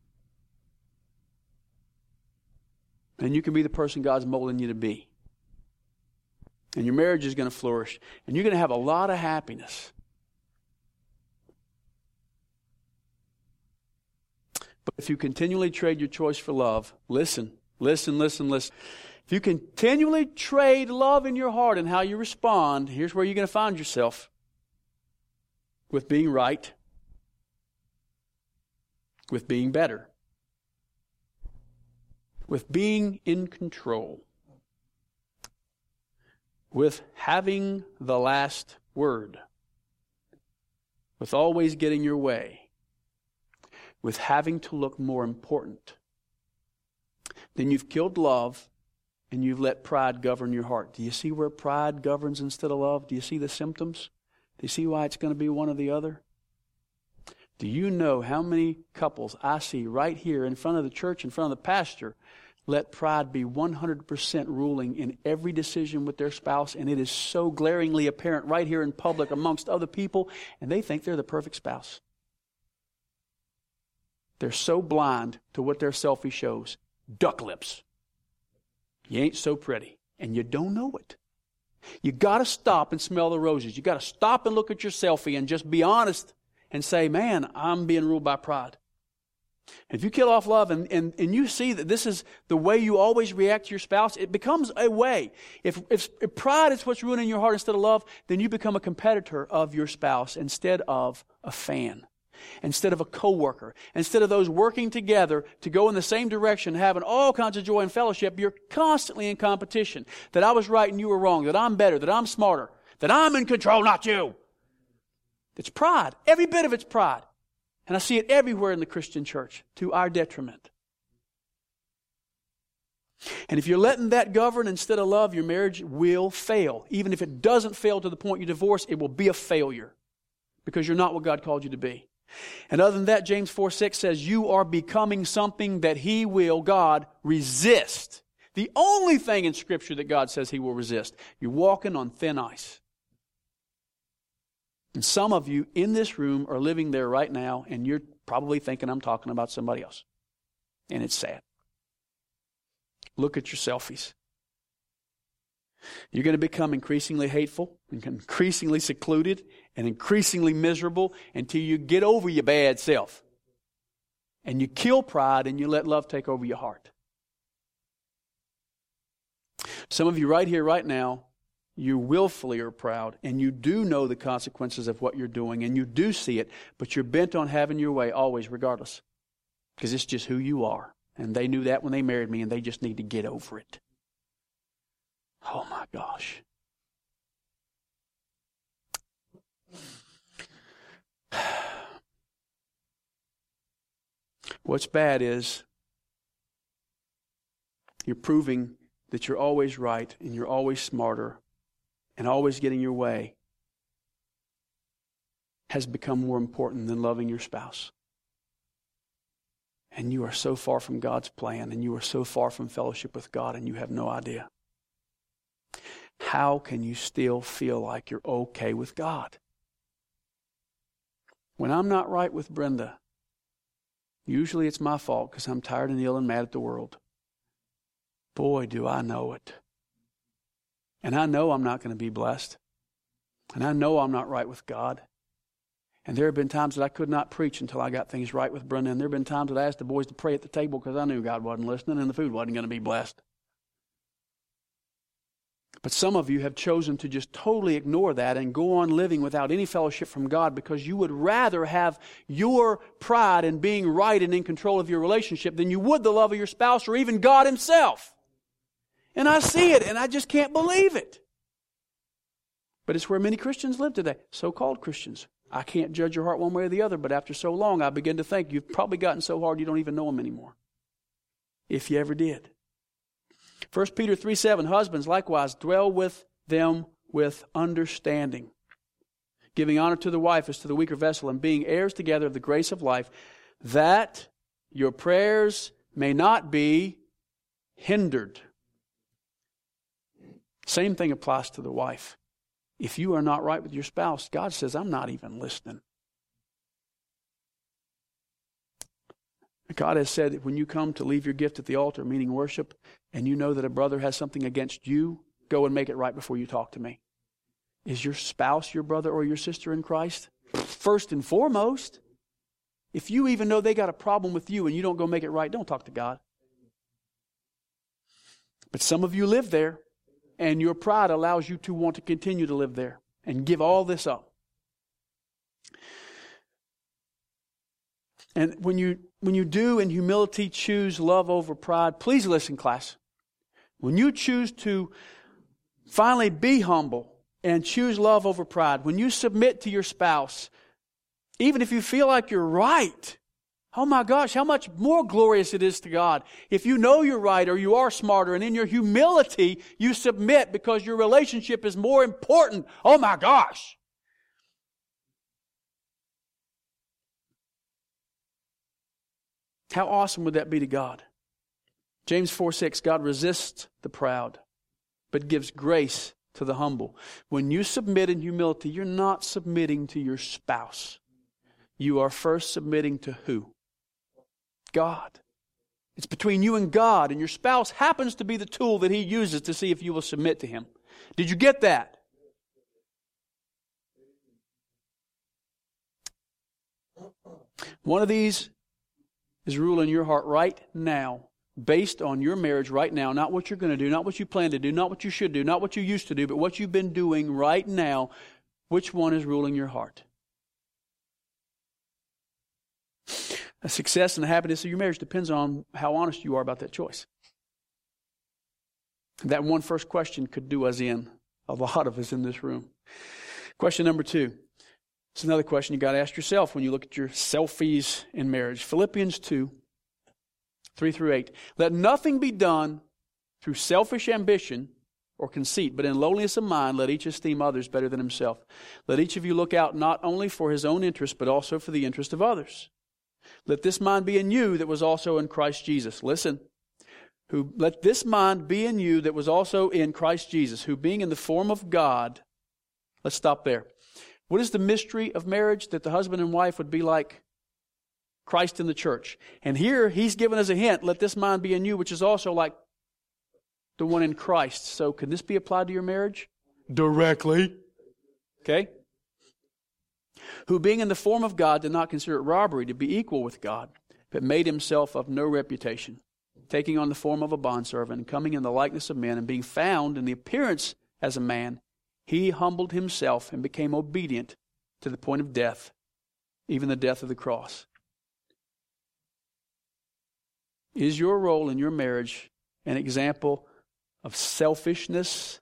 and you can be the person God's molding you to be. And your marriage is going to flourish. And you're going to have a lot of happiness. But if you continually trade your choice for love, listen, listen, listen, listen. If you continually trade love in your heart and how you respond, here's where you're going to find yourself. With being right. With being better. With being in control. With having the last word. With always getting your way. With having to look more important. Then you've killed love and you've let pride govern your heart. Do you see where pride governs instead of love? Do you see the symptoms? Do you see why it's going to be one or the other? Do you know how many couples I see right here in front of the church, in front of the pastor, let pride be one hundred percent ruling in every decision with their spouse, and it is so glaringly apparent right here in public amongst other people, and they think they're the perfect spouse. They're so blind to what their selfie shows. Duck lips. You ain't so pretty, and you don't know it. You got to stop and smell the roses. You got to stop and look at your selfie and just be honest and say, man, I'm being ruled by pride. If you kill off love and, and, and you see that this is the way you always react to your spouse, it becomes a way. If, if, if pride is what's ruining your heart instead of love, then you become a competitor of your spouse instead of a fan. Instead of a co-worker, instead of those working together to go in the same direction, having all kinds of joy and fellowship, you're constantly in competition. That I was right and you were wrong, that I'm better, that I'm smarter, that I'm in control, not you. It's pride. Every bit of it's pride. And I see it everywhere in the Christian church, to our detriment. And if you're letting that govern instead of love, your marriage will fail. Even if it doesn't fail to the point you divorce, it will be a failure. Because you're not what God called you to be. And other than that, James four six says, you are becoming something that He will, God, resist. The only thing in Scripture that God says He will resist. You're walking on thin ice. And some of you in this room are living there right now, and you're probably thinking I'm talking about somebody else. And it's sad. Look at your selfies. You're going to become increasingly hateful, and increasingly secluded, and increasingly miserable until you get over your bad self. And you kill pride and you let love take over your heart. Some of you right here, right now, you willfully are proud, and you do know the consequences of what you're doing, and you do see it, but you're bent on having your way always, regardless. Because it's just who you are. And they knew that when they married me, and they just need to get over it. Oh my gosh. What's bad is you're proving that you're always right and you're always smarter and always getting your way has become more important than loving your spouse. And you are so far from God's plan, and you are so far from fellowship with God, and you have no idea. How can you still feel like you're okay with God? When I'm not right with Brenda, usually it's my fault because I'm tired and ill and mad at the world. Boy, do I know it. And I know I'm not going to be blessed. And I know I'm not right with God. And there have been times that I could not preach until I got things right with Brenda. And there have been times that I asked the boys to pray at the table because I knew God wasn't listening and the food wasn't going to be blessed. But some of you have chosen to just totally ignore that and go on living without any fellowship from God because you would rather have your pride in being right and in control of your relationship than you would the love of your spouse or even God Himself. And I see it and I just can't believe it. But it's where many Christians live today, so-called Christians. I can't judge your heart one way or the other, but after so long I begin to think you've probably gotten so hard you don't even know Him anymore. If you ever did. First Peter three seven, husbands likewise dwell with them with understanding, giving honor to the wife as to the weaker vessel, and being heirs together of the grace of life, that your prayers may not be hindered. Same thing applies to the wife. If you are not right with your spouse, God says, I'm not even listening. God has said that when you come to leave your gift at the altar, meaning worship, and you know that a brother has something against you, go and make it right before you talk to me. Is your spouse your brother or your sister in Christ? First and foremost. If you even know they got a problem with you and you don't go make it right, don't talk to God. But some of you live there, and your pride allows you to want to continue to live there and give all this up. And when you when you do in humility choose love over pride, please listen, class. When you choose to finally be humble and choose love over pride, when you submit to your spouse, even if you feel like you're right, oh my gosh, how much more glorious it is to God if you know you're right or you are smarter, and in your humility you submit because your relationship is more important. Oh my gosh. How awesome would that be to God? James four six, God resists the proud, but gives grace to the humble. When you submit in humility, you're not submitting to your spouse. You are first submitting to who? God. It's between you and God, and your spouse happens to be the tool that He uses to see if you will submit to Him. Did you get that? One of these is ruling your heart right now, based on your marriage right now, not what you're going to do, not what you plan to do, not what you should do, not what you used to do, but what you've been doing right now. Which one is ruling your heart? The success and the happiness of your marriage depends on how honest you are about that choice. That one first question could do us in, a lot of us in this room. Question number two. It's another question you got to ask yourself when you look at your selfies in marriage. Philippians two, three through eight. Let nothing be done through selfish ambition or conceit, but in lowliness of mind, let each esteem others better than himself. Let each of you look out not only for his own interest, but also for the interest of others. Let this mind be in you that was also in Christ Jesus. Listen. Who, let this mind be in you that was also in Christ Jesus, who being in the form of God. Let's stop there. What is the mystery of marriage? That the husband and wife would be like Christ in the church. And here He's given us a hint. Let this mind be in you, which is also like the one in Christ. So can this be applied to your marriage? Directly. Okay. Who being in the form of God did not consider it robbery to be equal with God, but made Himself of no reputation, taking on the form of a bondservant, and coming in the likeness of men, and being found in the appearance as a man, He humbled Himself and became obedient to the point of death, even the death of the cross. Is your role in your marriage an example of selfishness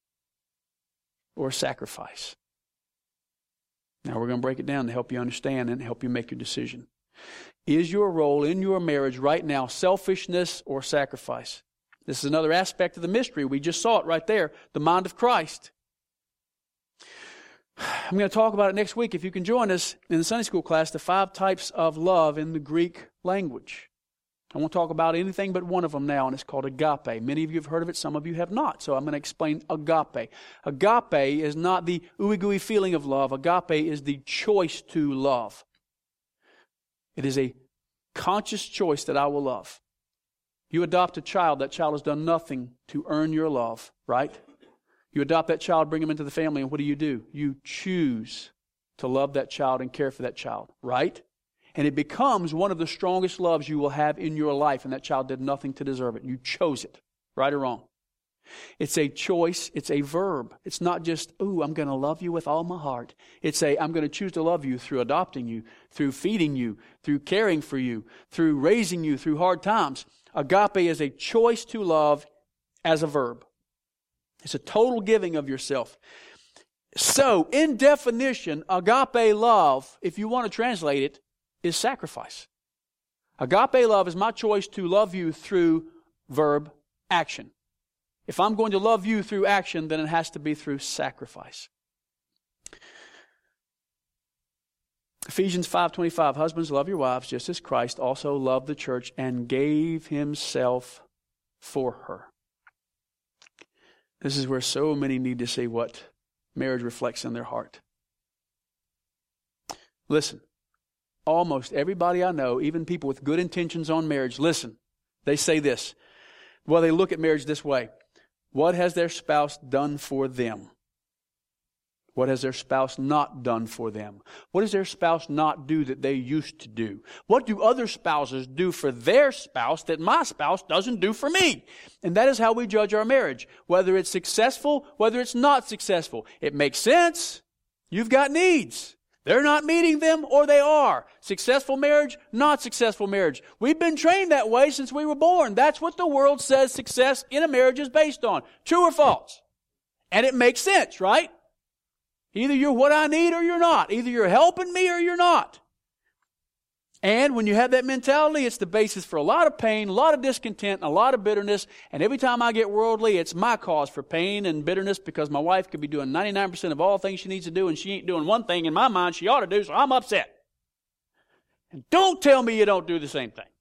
or sacrifice? Now we're going to break it down to help you understand and help you make your decision. Is your role in your marriage right now selfishness or sacrifice? This is another aspect of the mystery. We just saw it right there, the mind of Christ. I'm going to talk about it next week. If you can join us in the Sunday school class, the five types of love in the Greek language. I won't talk about anything but one of them now, and it's called agape. Many of you have heard of it, some of you have not. So I'm going to explain agape. Agape is not the ooey-gooey feeling of love. Agape is the choice to love. It is a conscious choice that I will love. You adopt a child, that child has done nothing to earn your love, right? You adopt that child, bring him into the family, and what do you do? You choose to love that child and care for that child, right? And it becomes one of the strongest loves you will have in your life, and that child did nothing to deserve it. You chose it, right or wrong. It's a choice. It's a verb. It's not just, ooh, I'm going to love you with all my heart. It's a, I'm going to choose to love you through adopting you, through feeding you, through caring for you, through raising you through hard times. Agape is a choice to love as a verb. It's a total giving of yourself. So, in definition, agape love, if you want to translate it, is sacrifice. Agape love is my choice to love you through verb action. If I'm going to love you through action, then it has to be through sacrifice. Ephesians five twenty-five, husbands, love your wives just as Christ also loved the church and gave himself for her. This is where so many need to see what marriage reflects in their heart. Listen, almost everybody I know, even people with good intentions on marriage, listen, they say this. Well, they look at marriage this way. What has their spouse done for them? What has their spouse not done for them? What does their spouse not do that they used to do? What do other spouses do for their spouse that my spouse doesn't do for me? And that is how we judge our marriage. Whether it's successful, whether it's not successful. It makes sense. You've got needs. They're not meeting them, or they are. Successful marriage, not successful marriage. We've been trained that way since we were born. That's what the world says success in a marriage is based on. True or false? And it makes sense, right? Either you're what I need or you're not. Either you're helping me or you're not. And when you have that mentality, it's the basis for a lot of pain, a lot of discontent, and a lot of bitterness. And every time I get worldly, it's my cause for pain and bitterness because my wife could be doing ninety-nine percent of all things she needs to do and she ain't doing one thing in my mind she ought to do, so I'm upset. And don't tell me you don't do the same thing.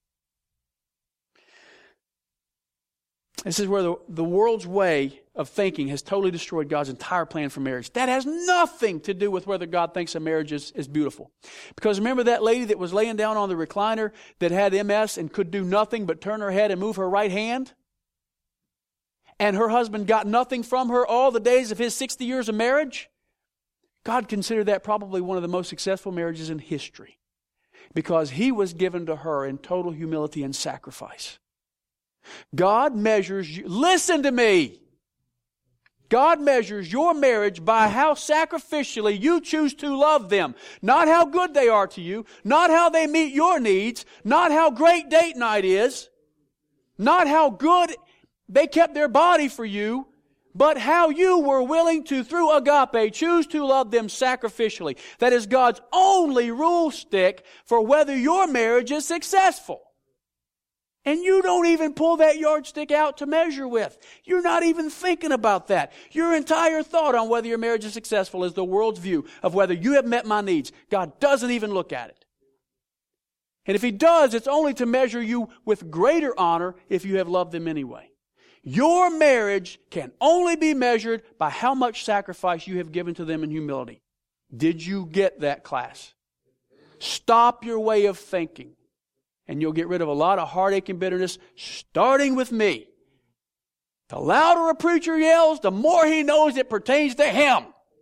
This is where the, the world's way of thinking has totally destroyed God's entire plan for marriage. That has nothing to do with whether God thinks a marriage is, is beautiful. Because remember that lady that was laying down on the recliner that had M S and could do nothing but turn her head and move her right hand? And her husband got nothing from her all the days of his sixty years of marriage? God considered that probably one of the most successful marriages in history. Because he was given to her in total humility and sacrifice. God measures you. Listen to me. God measures your marriage by how sacrificially you choose to love them. Not how good they are to you. Not how they meet your needs. Not how great date night is. Not how good they kept their body for you. But how you were willing to, through agape, choose to love them sacrificially. That is God's only rule stick for whether your marriage is successful. And you don't even pull that yardstick out to measure with. You're not even thinking about that. Your entire thought on whether your marriage is successful is the world's view of whether you have met my needs. God doesn't even look at it. And if he does, it's only to measure you with greater honor if you have loved them anyway. Your marriage can only be measured by how much sacrifice you have given to them in humility. Did you get that, class? Stop your way of thinking. And you'll get rid of a lot of heartache and bitterness, starting with me. The louder a preacher yells, the more he knows it pertains to him.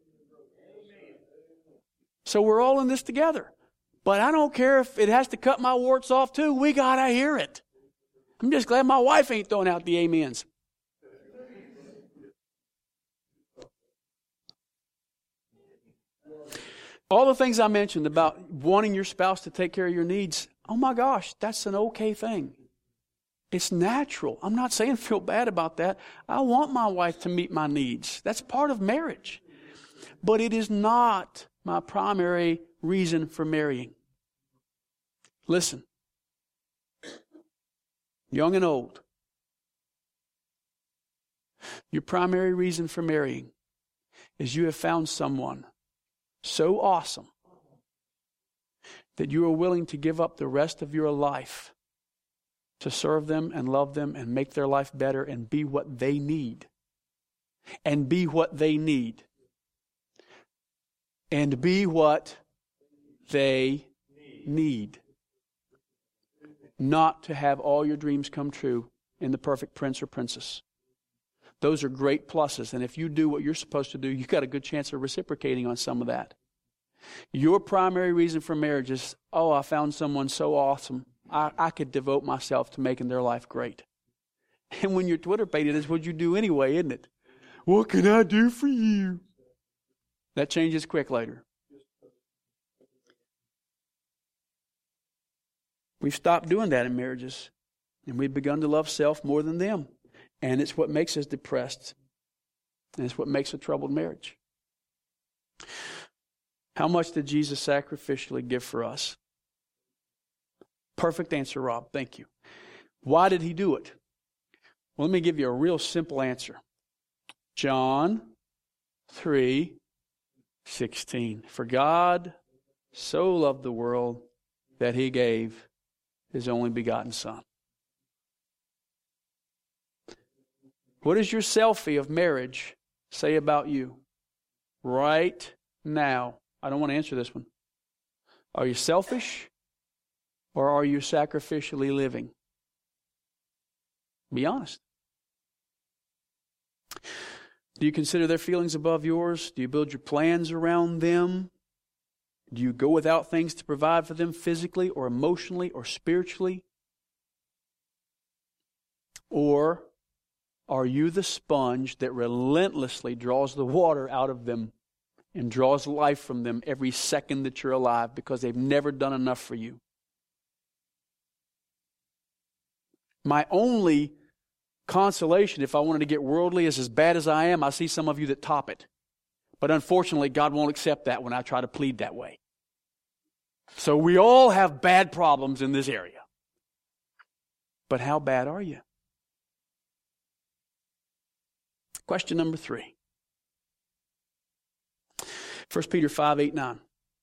So we're all in this together. But I don't care if it has to cut my warts off too. We got to hear it. I'm just glad my wife ain't throwing out the amens. All the things I mentioned about wanting your spouse to take care of your needs, oh my gosh, that's an okay thing. It's natural. I'm not saying feel bad about that. I want my wife to meet my needs. That's part of marriage. But it is not my primary reason for marrying. Listen, young and old, your primary reason for marrying is you have found someone so awesome that you are willing to give up the rest of your life to serve them and love them and make their life better and be what they need. And be what they need. And be what they need. Not to have all your dreams come true in the perfect prince or princess. Those are great pluses. And if you do what you're supposed to do, you've got a good chance of reciprocating on some of that. Your primary reason for marriage is, oh, I found someone so awesome. I, I could devote myself to making their life great. And when your Twitter page is what you do anyway, isn't it? What can I do for you? That changes quick later. We've stopped doing that in marriages. And we've begun to love self more than them. And it's what makes us depressed. And it's what makes a troubled marriage. How much did Jesus sacrificially give for us? Perfect answer, Rob. Thank you. Why did he do it? Well, let me give you a real simple answer. John three sixteen. For God so loved the world that he gave his only begotten Son. What does your selfie of marriage say about you right now? I don't want to answer this one. Are you selfish or are you sacrificially living? Be honest. Do you consider their feelings above yours? Do you build your plans around them? Do you go without things to provide for them physically or emotionally or spiritually? Or are you the sponge that relentlessly draws the water out of them and draws life from them every second that you're alive because they've never done enough for you? My only consolation, if I wanted to get worldly, is as bad as I am, I see some of you that top it. But unfortunately, God won't accept that when I try to plead that way. So we all have bad problems in this area. But how bad are you? Question number three. First Peter five, eight, nine.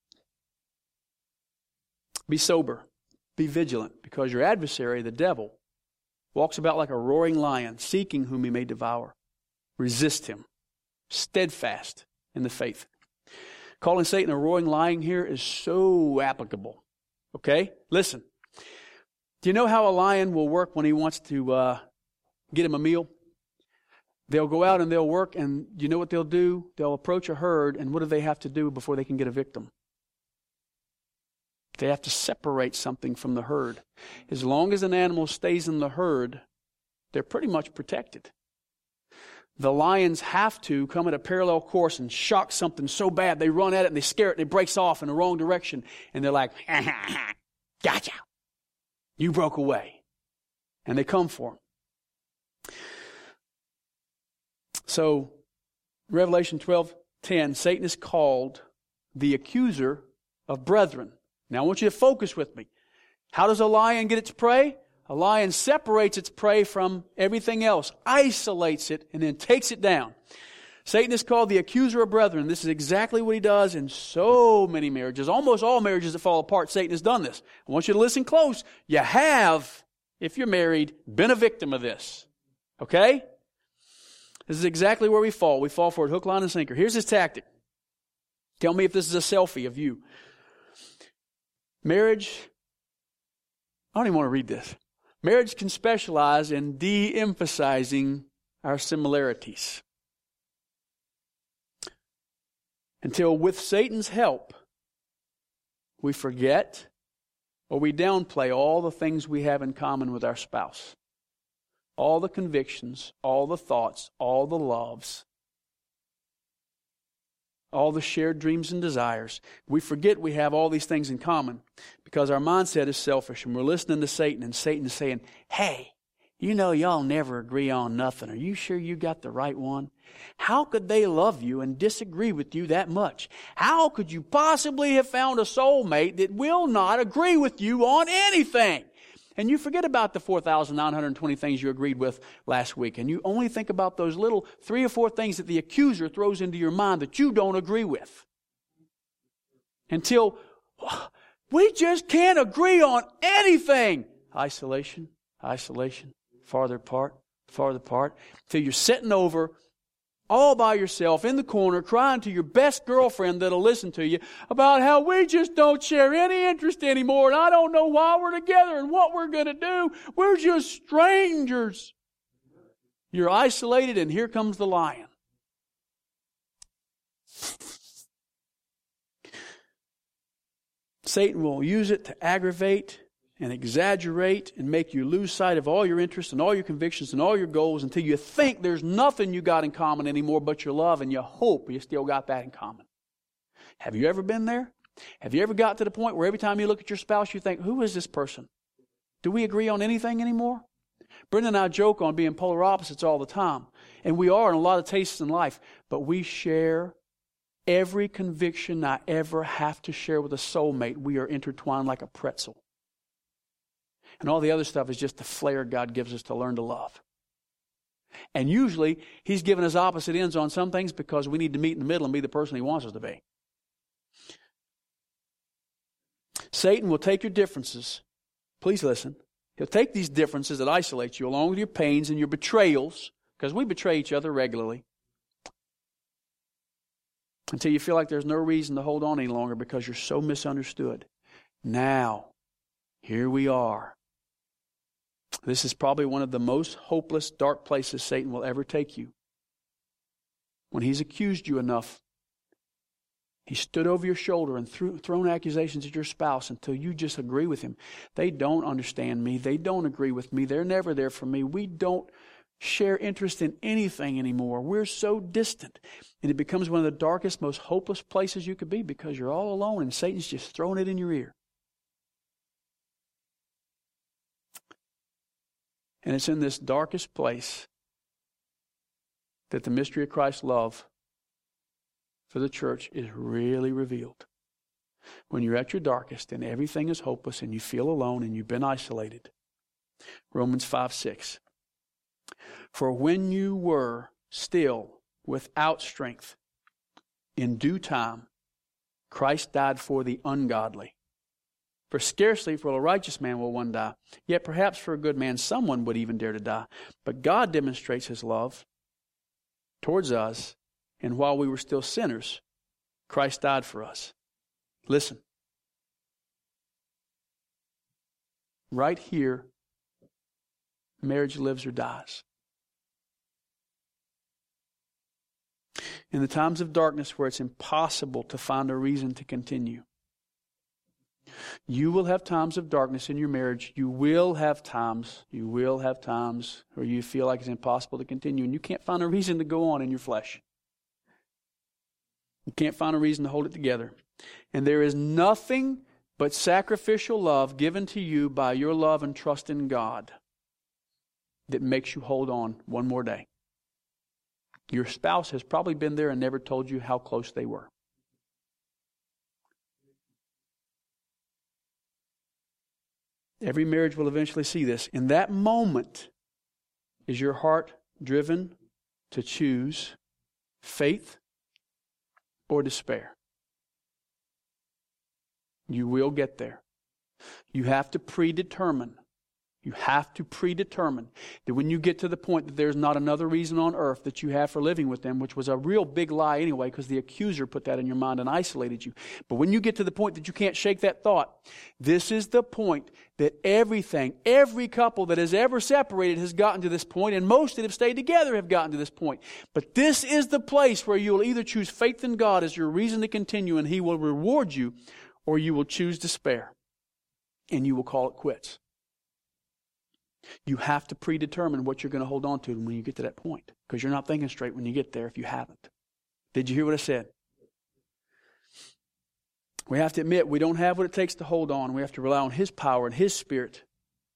Be sober, be vigilant, because your adversary, the devil, walks about like a roaring lion, seeking whom he may devour. Resist him, steadfast in the faith. Calling Satan a roaring lion here is so applicable. Okay? Listen. Do you know how a lion will work when he wants to uh, get him a meal? They'll go out and they'll work, and you know what they'll do? They'll approach a herd, and what do they have to do before they can get a victim? They have to separate something from the herd. As long as an animal stays in the herd, they're pretty much protected. The lions have to come at a parallel course and shock something so bad, they run at it and they scare it and it breaks off in the wrong direction. And they're like, ha, ha, ha, gotcha. You broke away. And they come for him. So, Revelation twelve ten, Satan is called the accuser of brethren. Now I want you to focus with me. How does a lion get its prey? A lion separates its prey from everything else, isolates it, and then takes it down. Satan is called the accuser of brethren. This is exactly what he does in so many marriages. Almost all marriages that fall apart, Satan has done this. I want you to listen close. You have, if you're married, been a victim of this. Okay? This is exactly where we fall. We fall for it hook, line, and sinker. Here's his tactic. Tell me if this is a selfie of you. Marriage, I don't even want to read this. Marriage can specialize in de-emphasizing our similarities. Until with Satan's help, we forget or we downplay all the things we have in common with our spouse. All the convictions, all the thoughts, all the loves, all the shared dreams and desires. We forget we have all these things in common because our mindset is selfish and we're listening to Satan, and Satan's saying, hey, you know y'all never agree on nothing. Are you sure you got the right one? How could they love you and disagree with you that much? How could you possibly have found a soulmate that will not agree with you on anything? And you forget about the four thousand nine hundred twenty things you agreed with last week. And you only think about those little three or four things that the accuser throws into your mind that you don't agree with. Until we just can't agree on anything. Isolation, isolation, farther apart, farther apart. Till you're sitting over all by yourself in the corner crying to your best girlfriend that'll listen to you about how we just don't share any interest anymore and I don't know why we're together and what we're going to do. We're just strangers. You're isolated and here comes the lion. Satan will use it to aggravate and exaggerate and make you lose sight of all your interests and all your convictions and all your goals until you think there's nothing you got in common anymore but your love, and you hope you still got that in common. Have you ever been there? Have you ever got to the point where every time you look at your spouse, you think, who is this person? Do we agree on anything anymore? Brenda and I joke on being polar opposites all the time. And we are in a lot of tastes in life. But we share every conviction I ever have to share with a soulmate. We are intertwined like a pretzel. And all the other stuff is just the flair God gives us to learn to love. And usually, He's given us opposite ends on some things because we need to meet in the middle and be the person He wants us to be. Satan will take your differences. Please listen. He'll take these differences that isolate you along with your pains and your betrayals, because we betray each other regularly, until you feel like there's no reason to hold on any longer because you're so misunderstood. Now, here we are. This is probably one of the most hopeless, dark places Satan will ever take you. When he's accused you enough, he stood over your shoulder and threw, thrown accusations at your spouse until you just agree with him. They don't understand me. They don't agree with me. They're never there for me. We don't share interest in anything anymore. We're so distant. And it becomes one of the darkest, most hopeless places you could be because you're all alone and Satan's just throwing it in your ear. And it's in this darkest place that the mystery of Christ's love for the church is really revealed. When you're at your darkest and everything is hopeless and you feel alone and you've been isolated. Romans five six. For when you were still without strength, in due time, Christ died for the ungodly. For scarcely for a righteous man will one die, yet perhaps for a good man someone would even dare to die. But God demonstrates His love towards us, and while we were still sinners, Christ died for us. Listen. Right here, marriage lives or dies. In the times of darkness where it's impossible to find a reason to continue, you will have times of darkness in your marriage. You will have times, you will have times where you feel like it's impossible to continue and you can't find a reason to go on in your flesh. You can't find a reason to hold it together. And there is nothing but sacrificial love given to you by your love and trust in God that makes you hold on one more day. Your spouse has probably been there and never told you how close they were. Every marriage will eventually see this. In that moment, is your heart driven to choose faith or despair? You will get there. You have to predetermine. You have to predetermine that when you get to the point that there's not another reason on earth that you have for living with them, which was a real big lie anyway, because the accuser put that in your mind and isolated you. But when you get to the point that you can't shake that thought, this is the point that everything, every couple that has ever separated has gotten to this point, and most that have stayed together have gotten to this point. But this is the place where you will either choose faith in God as your reason to continue and He will reward you, or you will choose despair and you will call it quits. You have to predetermine what you're going to hold on to when you get to that point, because you're not thinking straight when you get there if you haven't. Did you hear what I said? We have to admit we don't have what it takes to hold on. We have to rely on His power and His Spirit.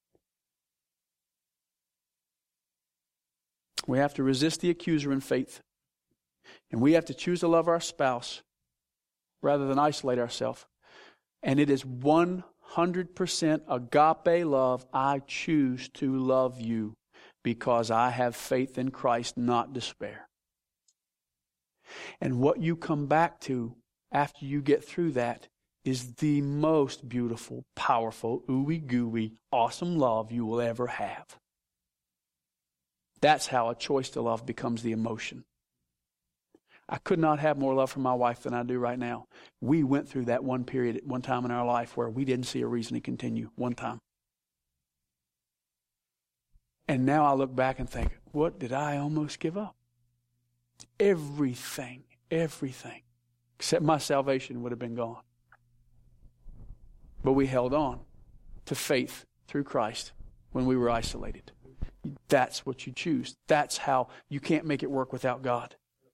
We have to resist the accuser in faith. And we have to choose to love our spouse rather than isolate ourselves. And it is one hundred percent agape love. I choose to love you because I have faith in Christ, not despair. And what you come back to after you get through that is the most beautiful, powerful, ooey gooey, awesome love you will ever have. That's how a choice to love becomes the emotion. I could not have more love for my wife than I do right now. We went through that one period at one time in our life where we didn't see a reason to continue. One time. And now I look back and think, what did I almost give up? Everything, everything, except my salvation would have been gone. But we held on to faith through Christ when we were isolated. That's what you choose. That's how you can't make it work without God.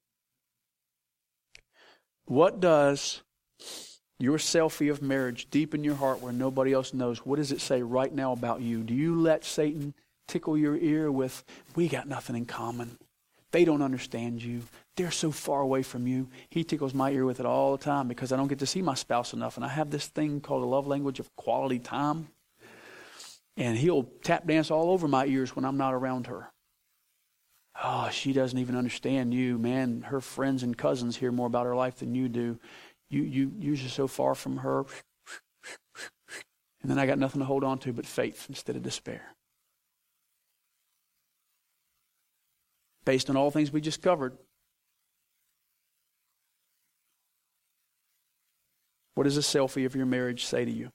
What does your selfie of marriage deep in your heart where nobody else knows, what does it say right now about you? Do you let Satan tickle your ear with, we got nothing in common. They don't understand you. They're so far away from you. He tickles my ear with it all the time because I don't get to see my spouse enough. And I have this thing called a love language of quality time. And he'll tap dance all over my ears when I'm not around her. Oh, she doesn't even understand you. Man, her friends and cousins hear more about her life than you do. You, you, you're just so far from her. And then I got nothing to hold on to but faith instead of despair. Based on all things we just covered, what does a selfie of your marriage say to you?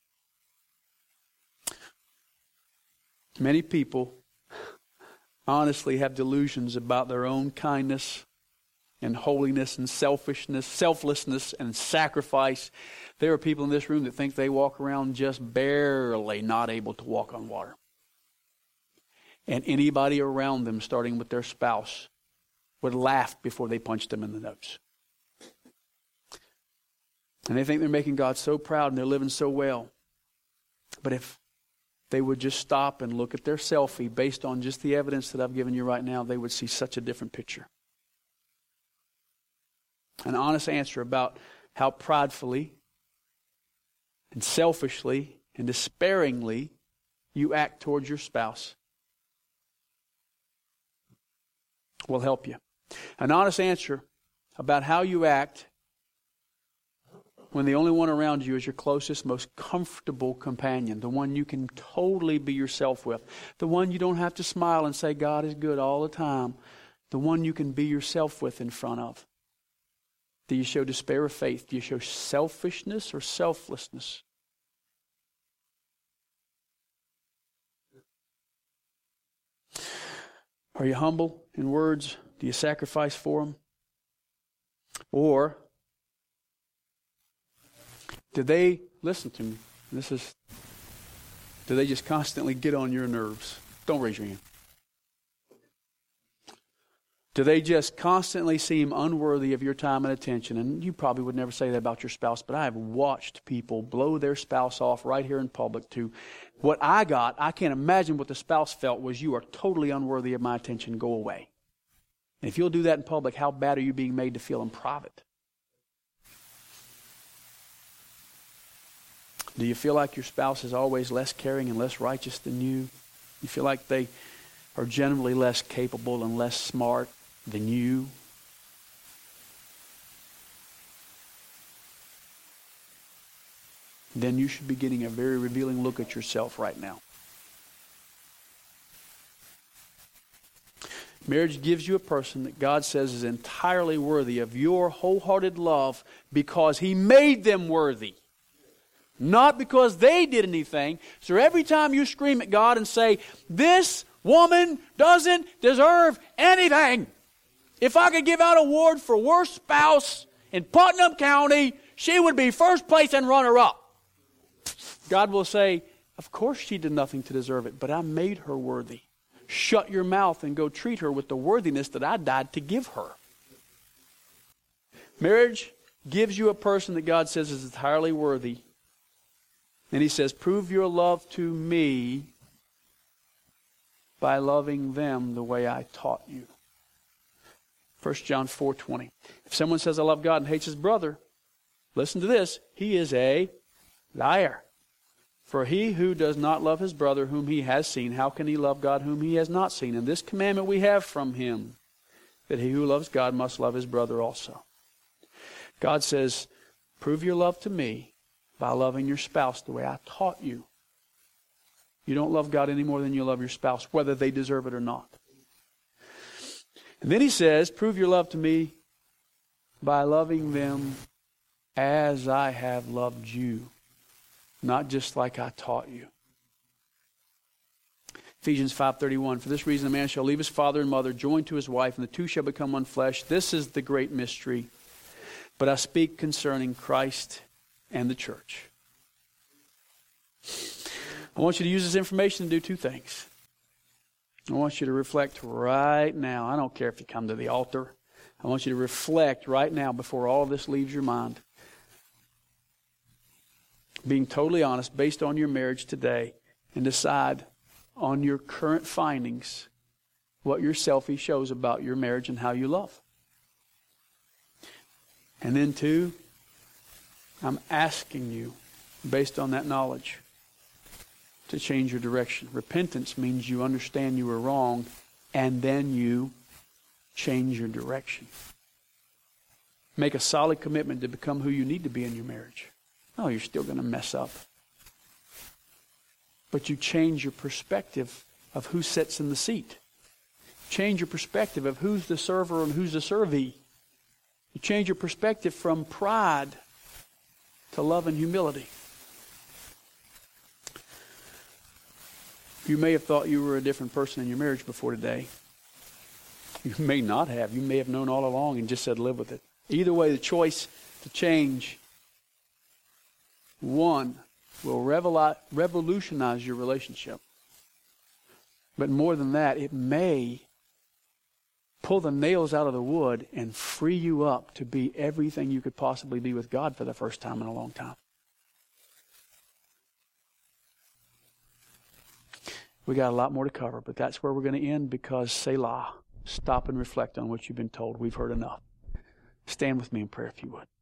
Many people honestly have delusions about their own kindness and holiness and selfishness, selflessness and sacrifice. There are people in this room that think they walk around just barely not able to walk on water. And anybody around them, starting with their spouse, would laugh before they punched them in the nose. And they think they're making God so proud and they're living so well. But if they would just stop and look at their selfie based on just the evidence that I've given you right now, they would see such a different picture. An honest answer about how pridefully and selfishly and despairingly you act towards your spouse will help you. An honest answer about how you act when the only one around you is your closest, most comfortable companion, the one you can totally be yourself with, the one you don't have to smile and say God is good all the time, the one you can be yourself with in front of. Do you show despair or faith? Do you show selfishness or selflessness? Are you humble in words? Do you sacrifice for them? Or do they, listen to me, this is, do they just constantly get on your nerves? Don't raise your hand. Do they just constantly seem unworthy of your time and attention? And you probably would never say that about your spouse, but I have watched people blow their spouse off right here in public to what I got. I can't imagine what the spouse felt was, you are totally unworthy of my attention. Go away. And if you'll do that in public, how bad are you being made to feel in private? Do you feel like your spouse is always less caring and less righteous than you? You feel like they are generally less capable and less smart than you? Then you should be getting a very revealing look at yourself right now. Marriage gives you a person that God says is entirely worthy of your wholehearted love because He made them worthy. Not because they did anything. So every time you scream at God and say, this woman doesn't deserve anything. If I could give out an award for worst spouse in Putnam County, she would be first place and runner-up. God will say, of course she did nothing to deserve it, but I made her worthy. Shut your mouth and go treat her with the worthiness that I died to give her. Marriage gives you a person that God says is entirely worthy. And He says, prove your love to me by loving them the way I taught you. First John four twenty. If someone says, I love God and hates his brother, listen to this, he is a liar. For he who does not love his brother whom he has seen, how can he love God whom he has not seen? And this commandment we have from Him, that he who loves God must love his brother also. God says, prove your love to me by loving your spouse the way I taught you. You don't love God any more than you love your spouse, whether they deserve it or not. And then He says, prove your love to me by loving them as I have loved you, not just like I taught you. Ephesians five thirty-one, for this reason a man shall leave his father and mother, join to his wife, and the two shall become one flesh. This is the great mystery. But I speak concerning Christ and the church. I want you to use this information to do two things. I want you to reflect right now. I don't care if you come to the altar. I want you to reflect right now before all of this leaves your mind. Being totally honest based on your marriage today, and decide on your current findings what your selfie shows about your marriage and how you love. And then two, I'm asking you, based on that knowledge, to change your direction. Repentance means you understand you were wrong, and then you change your direction. Make a solid commitment to become who you need to be in your marriage. No, you're still going to mess up. But you change your perspective of who sits in the seat. Change your perspective of who's the server and who's the servee. You change your perspective from pride to love and humility. You may have thought you were a different person in your marriage before today. You may not have. You may have known all along and just said live with it. Either way, the choice to change, one, will revol- revolutionize your relationship. But more than that, it may pull the nails out of the wood and free you up to be everything you could possibly be with God for the first time in a long time. We got a lot more to cover, but that's where we're going to end, because Selah. Stop and reflect on what you've been told. We've heard enough. Stand with me in prayer if you would.